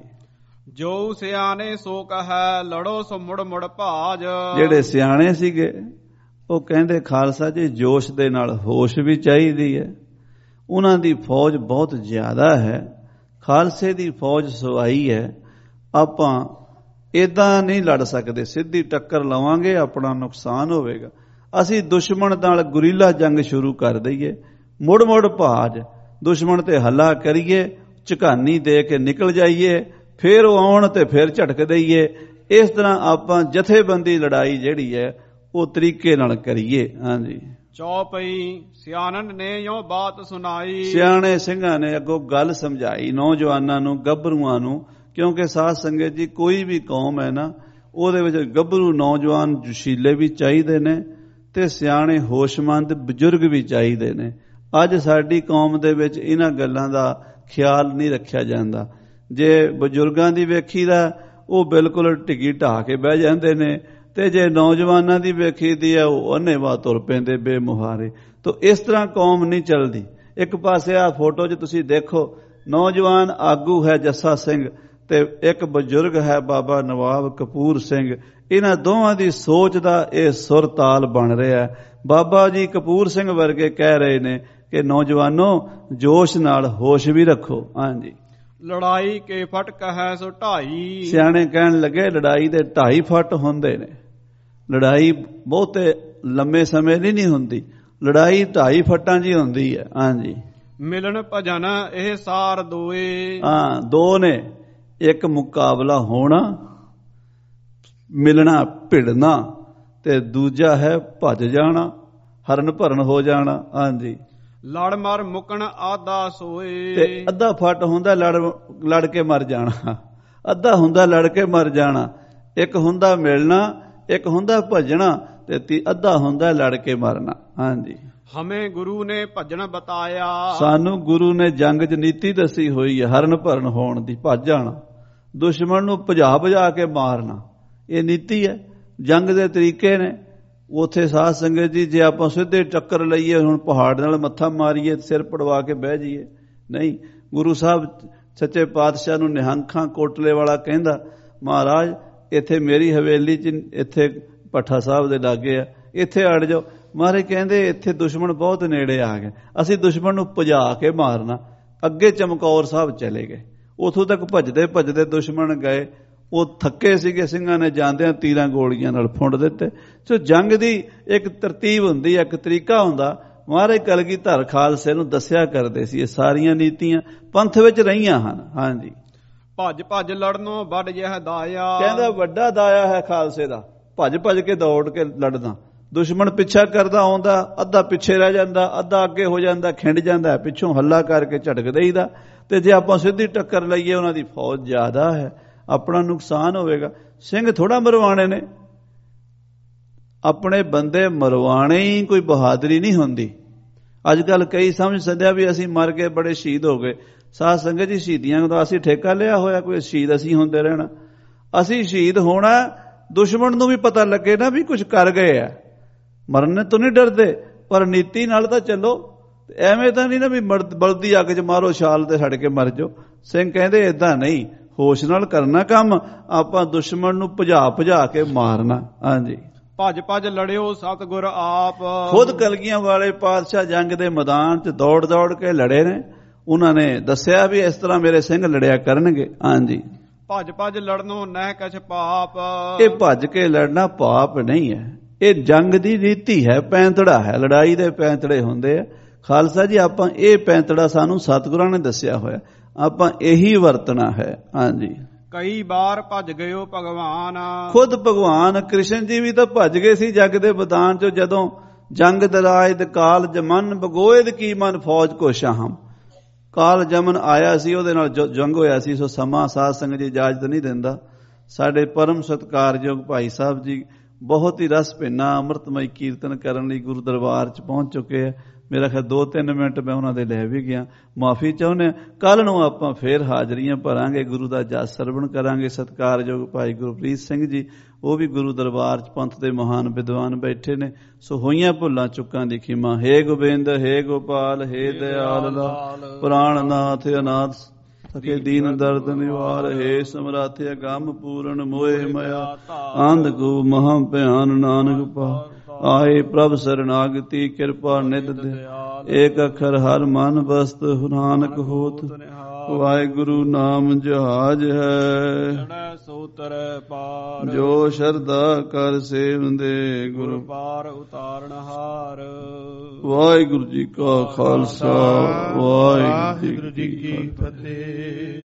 ਜੋ ਸਿਆਣੇ ਸੋ ਕਹੈ ਲੜੋ ਸੋ ਮੁੜ ਮੁੜ ਭਾਜ। ਜਿਹੜੇ ਸਿਆਣੇ ਸੀਗੇ ਉਹ ਕਹਿੰਦੇ ਖਾਲਸਾ ਜੀ ਜੋਸ਼ ਦੇ ਨਾਲ ਹੋਸ਼ ਵੀ ਚਾਹੀਦੀ ਹੈ। ਉਹਨਾਂ ਦੀ ਫੌਜ ਬਹੁਤ ਜ਼ਿਆਦਾ ਹੈ, ਖਾਲਸੇ ਦੀ ਫੌਜ ਸਵਾਈ ਹੈ। ਆਪਾਂ ਇਦਾਂ ਨਹੀਂ ਲੜ ਸਕਦੇ, ਸਿੱਧੀ ਟੱਕਰ ਲਵਾਂਗੇ ਆਪਣਾ ਨੁਕਸਾਨ ਹੋਵੇਗਾ। ਅਸੀਂ ਦੁਸ਼ਮਣ ਨਾਲ ਗੁਰੀਲਾ ਜੰਗ ਸ਼ੁਰੂ ਕਰ ਦਈਏ, ਮੁੜ ਮੁੜ ਭਾਜ, ਦੁਸ਼ਮਣ ਤੇ ਹੱਲਾ ਕਰੀਏ, ਝਕਾਨੀ ਦੇ ਕੇ ਨਿਕਲ ਜਾਈਏ, ਫਿਰ ਉਹ ਆਉਣ ਤੇ ਫਿਰ ਝਟਕ ਦਈਏ। ਇਸ ਤਰ੍ਹਾਂ ਆਪਾਂ ਜਥੇਬੰਦੀ ਲੜਾਈ ਜਿਹੜੀ ਹੈ ਉਹ ਤਰੀਕੇ ਨਾਲ ਕਰੀਏ। ਹਾਂਜੀ। ਚੌਪਈ ਸਿਆਣਨ ਨੇ ਯੋ ਬਾਤ ਸੁਣਾਈ। ਸਿਆਣੇ ਸਿੰਘਾਂ ਨੇ ਅੱਗੋਂ ਗੱਲ ਸਮਝਾਈ ਨੌਜਵਾਨਾਂ ਨੂੰ, ਗੱਭਰੂਆਂ ਨੂੰ, ਕਿਉਂਕਿ ਸਾਧ ਸੰਗਤ ਜੀ ਕੋਈ ਵੀ ਕੌਮ ਹੈ ਨਾ, ਉਹਦੇ ਵਿੱਚ ਗੱਭਰੂ ਨੌਜਵਾਨ ਜੋਸ਼ੀਲੇ ਵੀ ਚਾਹੀਦੇ ਨੇ ਤੇ ਸਿਆਣੇ ਹੋਸ਼ਮੰਦ ਬਜ਼ੁਰਗ ਵੀ ਚਾਹੀਦੇ ਨੇ। ਅੱਜ ਸਾਡੀ ਕੌਮ ਦੇ ਵਿੱਚ ਇਹਨਾਂ ਗੱਲਾਂ ਦਾ ਖਿਆਲ ਨਹੀਂ ਰੱਖਿਆ ਜਾਂਦਾ। ਜੇ ਬਜ਼ੁਰਗਾਂ ਦੀ ਵੇਖੀ ਦਾ ਉਹ ਬਿਲਕੁਲ ਢਿੱਗੀ ਢਾਹ ਕੇ ਬਹਿ ਜਾਂਦੇ ਨੇ, ਤੇ ਜੇ ਨੌਜਵਾਨਾਂ ਦੀ ਵੇਖੀ ਦੀ ਹੈ ਉਹ ਅੰਨ੍ਹੇਵਾਹ ਤੁਰ ਪੈਂਦੇ ਬੇਮੁਹਾਰੇ। ਤੋ ਇਸ ਤਰ੍ਹਾਂ ਕੌਮ ਨਹੀਂ ਚੱਲਦੀ। ਇੱਕ ਪਾਸੇ ਆ ਫੋਟੋ 'ਚ ਤੁਸੀਂ ਦੇਖੋ, ਨੌਜਵਾਨ ਆਗੂ ਹੈ ਜੱਸਾ ਸਿੰਘ ਤੇ ਇੱਕ ਬਜ਼ੁਰਗ ਹੈ ਬਾਬਾ ਨਵਾਬ ਕਪੂਰ ਸਿੰਘ। ਇਹਨਾਂ ਦੋਵਾਂ ਦੀ ਸੋਚ ਦਾ ਇਹ ਸੁਰ ਤਾਲ ਬਣ ਰਿਹਾ। ਬਾਬਾ ਜੀ ਕਪੂਰ ਸਿੰਘ ਵਰਗੇ ਕਹਿ ਰਹੇ ਨੇ ਕਿ ਨੌਜਵਾਨੋ ਜੋਸ਼ ਨਾਲ ਹੋਸ਼ ਵੀ ਰੱਖੋ। ਹਾਂਜੀ। ਲੜਾਈ ਕੇ ਫਟਕ ਹੈ ਸੋ ਢਾਈ। ਸਿਆਣੇ ਕਹਿਣ ਲੱਗੇ ਲੜਾਈ ਦੇ ਢਾਈ ਫੁੱਟ ਹੁੰਦੇ ਨੇ। ਲੜਾਈ ਬਹੁਤੇ ਲੰਮੇ ਸਮੇਂ ਦੀ ਨਹੀਂ ਹੁੰਦੀ, ਲੜਾਈ ਢਾਈ ਫੁੱਟਾਂ ਦੀ ਹੁੰਦੀ ਹੈ। ਹਾਂਜੀ। ਮਿਲਣ ਭਜਨ ਇਹ ਸਾਰ ਦੋਏ। ਹਾਂ, ਦੋ ਨੇ, ਇੱਕ ਮੁਕਾਬਲਾ ਹੋਣਾ, ਮਿਲਣਾ ਭਿੜਨਾ, ਤੇ ਦੂਜਾ ਹੈ ਭੱਜ ਜਾਣਾ, ਹਰਨ ਭਰਨ ਹੋ ਜਾਣਾ। ਹਾਂਜੀ। ਲੜ ਮਰ ਮੁਕਣ ਆਦਾ ਸੋਏ। ਤੇ ਅੱਧਾ ਫੱਟ ਹੁੰਦਾ ਲੜ ਲੜ ਕੇ ਮਰ ਜਾਣਾ, ਅੱਧਾ ਹੁੰਦਾ ਲੜ ਕੇ ਮਰ ਜਾਣਾ। ਇੱਕ ਹੁੰਦਾ ਮਿਲਣਾ, ਇੱਕ ਹੁੰਦਾ ਭੱਜਣਾ, ਤੇ ਅੱਧਾ ਹੁੰਦਾ ਲੜ ਕੇ ਮਰਨਾ। ਹਾਂਜੀ। ਹਮੇ ਗੁਰੂ ਨੇ ਭਜਨ ਬਤਾਇਆ। ਸਾਨੂੰ ਗੁਰੂ ਨੇ ਜੰਗ 'ਚ ਨੀਤੀ ਦੱਸੀ ਹੋਈ ਹੈ, ਹਰਨ ਭਰਨ ਹੋਣ ਦੀ, ਭੱਜ ਜਾਣਾ, ਦੁਸ਼ਮਣ ਨੂੰ ਭਜਾ ਭਜਾ ਕੇ ਮਾਰਨਾ, ਇਹ ਨੀਤੀ ਹੈ, ਜੰਗ ਦੇ ਤਰੀਕੇ ਨੇ। ਉੱਥੇ ਸਾਧ ਸੰਗਤ ਜੀ ਜੇ ਆਪਾਂ ਸਿੱਧੇ ਟੱਕਰ ਲਈਏ, ਹੁਣ ਪਹਾੜ ਨਾਲ ਮੱਥਾ ਮਾਰੀਏ, ਸਿਰ ਪੜਵਾ ਕੇ ਬਹਿ ਜਾਈਏ, ਨਹੀਂ। ਗੁਰੂ ਸਾਹਿਬ ਸੱਚੇ ਪਾਤਸ਼ਾਹ ਨੂੰ ਨਿਹੰਖਾਂ ਕੋਟਲੇ ਵਾਲਾ ਕਹਿੰਦਾ, ਮਹਾਰਾਜ ਇੱਥੇ ਮੇਰੀ ਹਵੇਲੀ 'ਚ, ਇੱਥੇ ਭੱਠਾ ਸਾਹਿਬ ਦੇ ਲਾਗੇ ਆ, ਇੱਥੇ ਅੜ ਜਾਓ। ਮਹਾਰਾਜ ਕਹਿੰਦੇ ਇੱਥੇ ਦੁਸ਼ਮਣ ਬਹੁਤ ਨੇੜੇ ਆ ਗਏ, ਅਸੀਂ ਦੁਸ਼ਮਣ ਨੂੰ ਭਜਾ ਕੇ ਮਾਰਨਾ। ਅੱਗੇ ਚਮਕੌਰ ਸਾਹਿਬ ਚਲੇ ਗਏ, ਉੱਥੋਂ ਤੱਕ ਭੱਜਦੇ ਭੱਜਦੇ ਦੁਸ਼ਮਣ ਗਏ, ਉਹ ਥੱਕੇ ਸੀਗੇ, ਸਿੰਘਾਂ ਨੇ ਜਾਂਦਿਆਂ ਤੀਰਾਂ ਗੋਲੀਆਂ ਨਾਲ ਫੁੰਡ ਦਿੱਤੇ। ਸੋ ਜੰਗ ਦੀ ਇੱਕ ਤਰਤੀਬ ਹੁੰਦੀ ਹੈ, ਇੱਕ ਤਰੀਕਾ ਹੁੰਦਾ। ਮਹਾਰਾਜ ਕਲਗੀਧਰ ਖਾਲਸੇ ਨੂੰ ਦੱਸਿਆ ਕਰਦੇ ਸੀ, ਇਹ ਸਾਰੀਆਂ ਨੀਤੀਆਂ ਪੰਥ ਵਿੱਚ ਰਹੀਆਂ ਹਨ। ਹਾਂਜੀ, ਭੱਜ ਭੱਜ ਲੜਨੋਂ ਵੱਡ ਜਿਹ ਦਾਇਆ। ਕਹਿੰਦਾ ਵੱਡਾ ਦਾਇਆ ਹੈ ਖਾਲਸੇ ਦਾ, ਭੱਜ ਭੱਜ ਕੇ ਦੌੜ ਕੇ ਲੜਨਾ। ਦੁਸ਼ਮਣ ਪਿੱਛਾ ਕਰਦਾ ਆਉਂਦਾ, ਅੱਧਾ ਪਿੱਛੇ ਰਹਿ ਜਾਂਦਾ, ਅੱਧਾ ਅੱਗੇ ਹੋ ਜਾਂਦਾ, ਖਿੰਡ ਜਾਂਦਾ, ਪਿੱਛੋਂ ਹੱਲਾ ਕਰਕੇ ਝਟਕ ਦੇਈਦਾ। ਤੇ ਜੇ ਆਪਾਂ ਸਿੱਧੀ ਟੱਕਰ ਲਈਏ, ਉਹਨਾਂ ਦੀ ਫੌਜ ਜ਼ਿਆਦਾ ਹੈ, ਆਪਣਾ ਨੁਕਸਾਨ ਹੋਵੇਗਾ। ਸਿੰਘ ਥੋੜਾ ਮਰਵਾਣੇ ਨੇ, ਆਪਣੇ ਬੰਦੇ ਮਰਵਾਣੇ ਹੀ ਕੋਈ ਬਹਾਦਰੀ ਨਹੀਂ ਹੁੰਦੀ। ਅੱਜ ਕੱਲ ਕਈ ਸਮਝ ਸੱਦਿਆ ਵੀ ਅਸੀਂ ਮਰ ਕੇ ਬੜੇ ਸ਼ਹੀਦ ਹੋ ਗਏ। ਸਾਧ ਸੰਗਤ ਜੀ, ਸ਼ਹੀਦੀਆਂ ਦਾ ਅਸੀਂ ਠੇਕਾ ਲਿਆ ਹੋਇਆ, ਕੋਈ ਸ਼ਹੀਦ ਅਸੀਂ ਹੁੰਦੇ ਰਹਿਣਾ। ਅਸੀਂ ਸ਼ਹੀਦ ਹੋਣਾ, ਦੁਸ਼ਮਣ ਨੂੰ ਵੀ ਪਤਾ ਲੱਗੇ ਨਾ ਵੀ ਕੁਝ ਕਰ ਗਏ ਆ। ਮਰਨ ਤੋਂ ਨਹੀਂ ਡਰਦੇ, ਪਰ ਨੀਤੀ ਨਾਲ ਤਾਂ ਚੱਲੋ। ਐਵੇਂ ਤਾਂ ਨਹੀਂ ਨਾ ਵੀ ਬਲਦੀ ਅੱਗ 'ਚ ਮਾਰੋ ਛਾਲ ਤੇ ਸੜ ਕੇ ਮਰ ਜਾਓ। ਸਿੰਘ ਕਹਿੰਦੇ ਏਦਾਂ ਨਹੀਂ, ਹੋਸ਼ ਨਾਲ ਕਰਨਾ ਕੰਮ, ਆਪਾਂ ਦੁਸ਼ਮਣ ਨੂੰ ਭਜਾ ਭਜਾ ਕੇ ਮਾਰਨਾ। ਹਾਂਜੀ, ਭੱਜ ਭੱਜ ਲੜਿਓ ਸਤਿਗੁਰ ਆਪ। ਖੁਦ ਕਲਗੀਆਂ ਵਾਲੇ ਪਾਤਸ਼ਾਹ ਜੰਗ ਦੇ ਮੈਦਾਨ 'ਚ ਦੌੜ ਦੌੜ ਕੇ ਲੜੇ ਨੇ। ਉਹਨਾਂ ਨੇ ਦੱਸਿਆ ਵੀ ਇਸ ਤਰ੍ਹਾਂ ਮੇਰੇ ਸਿੰਘ ਲੜਿਆ ਕਰਨਗੇ। ਹਾਂਜੀ, ਭੱਜ ਭੱਜ ਲੜਨੋਂ ਨਹਿ ਕਛ ਪਾਪ। ਇਹ ਭੱਜ ਕੇ ਲੜਨਾ ਪਾਪ ਨਹੀਂ ਹੈ, ਇਹ ਜੰਗ ਦੀ ਰੀਤੀ ਹੈ, ਪੈਂਤੜਾ ਹੈ, ਲੜਾਈ ਦੇ ਪੈਂਤੜੇ ਹੁੰਦੇ ਆ। ਖਾਲਸਾ ਜੀ, ਆਪਾਂ ਇਹ ਪੈਂਤੜਾ ਸਾਨੂੰ ਸਤਿਗੁਰਾਂ ਨੇ ਦੱਸਿਆ ਹੋਇਆ, ਆਪਾਂ ਇਹੀ ਵਰਤਣਾ ਹੈ। ਹਾਂਜੀ, ਕਈ ਵਾਰ ਭੱਜ ਗਇਓ ਭਗਵਾਨ। ਖੁਦ ਭਗਵਾਨ ਕ੍ਰਿਸ਼ਨ ਜੀ ਵੀ ਤਾਂ ਭੱਜ ਗਏ ਸੀ ਜੱਗ ਦੇ ਮੈਦਾਨ 'ਚੋਂ, ਜਦੋਂ ਜੰਗ ਦਰਾਇਦ ਕਾਲ ਜਮਨ ਬਗੋਇਦ ਕੀ ਮਨ ਫੌਜ ਕੋ ਸ਼ਾਹਮ। ਕਾਲ ਜਮਨ ਆਇਆ ਸੀ, ਉਹਦੇ ਨਾਲ ਜੰਗ ਹੋਇਆ ਸੀ। ਸੋ ਸਮਾਂ ਸਾਧ ਸੰਗਤ ਜੀ ਇਜਾਜ਼ਤ ਨਹੀਂ ਦਿੰਦਾ। ਸਾਡੇ ਪਰਮ ਸਤਿਕਾਰਯੋਗ ਭਾਈ ਸਾਹਿਬ ਜੀ ਬਹੁਤ ਹੀ ਰਸ ਭਿੰਨਾ ਅੰਮ੍ਰਿਤਮਈ ਕੀਰਤਨ ਕਰਨ ਲਈ ਗੁਰੂ ਦਰਬਾਰ 'ਚ ਪਹੁੰਚ ਚੁੱਕੇ ਆ। ਮੇਰਾ ਖਿਆਲ ਦੋ ਤਿੰਨ ਮਿੰਟ ਮੈਂ ਉਹਨਾਂ ਦੇ ਲੈ ਵੀ ਗਿਆ, ਮਾਫੀ ਚਾਹੁੰਦੇ ਹਾਂ। ਕੱਲ੍ਹ ਨੂੰ ਆਪਾਂ ਫੇਰ ਹਾਜ਼ਰੀਆਂ ਭਰਾਂਗੇ, ਗੁਰੂ ਦਾ ਜਸ ਸਰਵਣ ਕਰਾਂਗੇ। ਸਤਿਕਾਰਯੋਗ ਭਾਈ ਗੁਰਪ੍ਰੀਤ ਸਿੰਘ ਜੀ, ਉਹ ਵੀ ਗੁਰੂ ਦਰਬਾਰ 'ਚ ਪੰਥ ਦੇ ਮਹਾਨ ਵਿਦਵਾਨ ਬੈਠੇ ਨੇ। ਸੋ ਹੋਈਆਂ ਭੁੱਲਾਂ ਚੁੱਕਾਂ ਦੀ ਖਿਮਾ। ਹੇ ਗੋਬਿੰਦ, ਹੇ ਗੋਪਾਲ, ਹੇ ਦਇਆਲ ਲਾਲ, ਪ੍ਰਾਣ ਨਾਥ ਅਨਾਥ ਸਕੇ ਦੀਨ ਦਰਦ ਨਿਵਾਰ। ਹੇ ਸਮਰਾਥ ਅਗੰਮ ਪੂਰਨ ਮੋਹਿ ਮਾਇਆ, ਆਂਧ ਕੋ ਮਹਾ ਭਿਆਨ ਨਾਨਕ ਪਾ। ਆਏ ਪ੍ਰਭ ਸਰਨਾਗਤੀ ਕਿਰਪਾ ਨਿਧ ਦੇ, ਏਕ ਅੱਖਰ ਹਰ ਮਨ ਬਸਤ ਨਾਨਕ ਹੋਤ। ਵਾਹਿਗੁਰੂ ਨਾਮ ਜਹਾਜ ਹੈ, ਸੋਤਰ ਪਾਰ ਜੋ ਸ਼ਰਧਾ ਕਰ ਸੇਵੰਦੇ ਗੁਰੂ ਪਾਰ ਉਤਾਰਨ ਹਾਰ। ਵਾਹਿਗੁਰੂ ਜੀ ਕਾ ਖਾਲਸਾ, ਵਾਹਿਗੁਰੂ ਜੀ ਕੀ ਫਤਿਹ।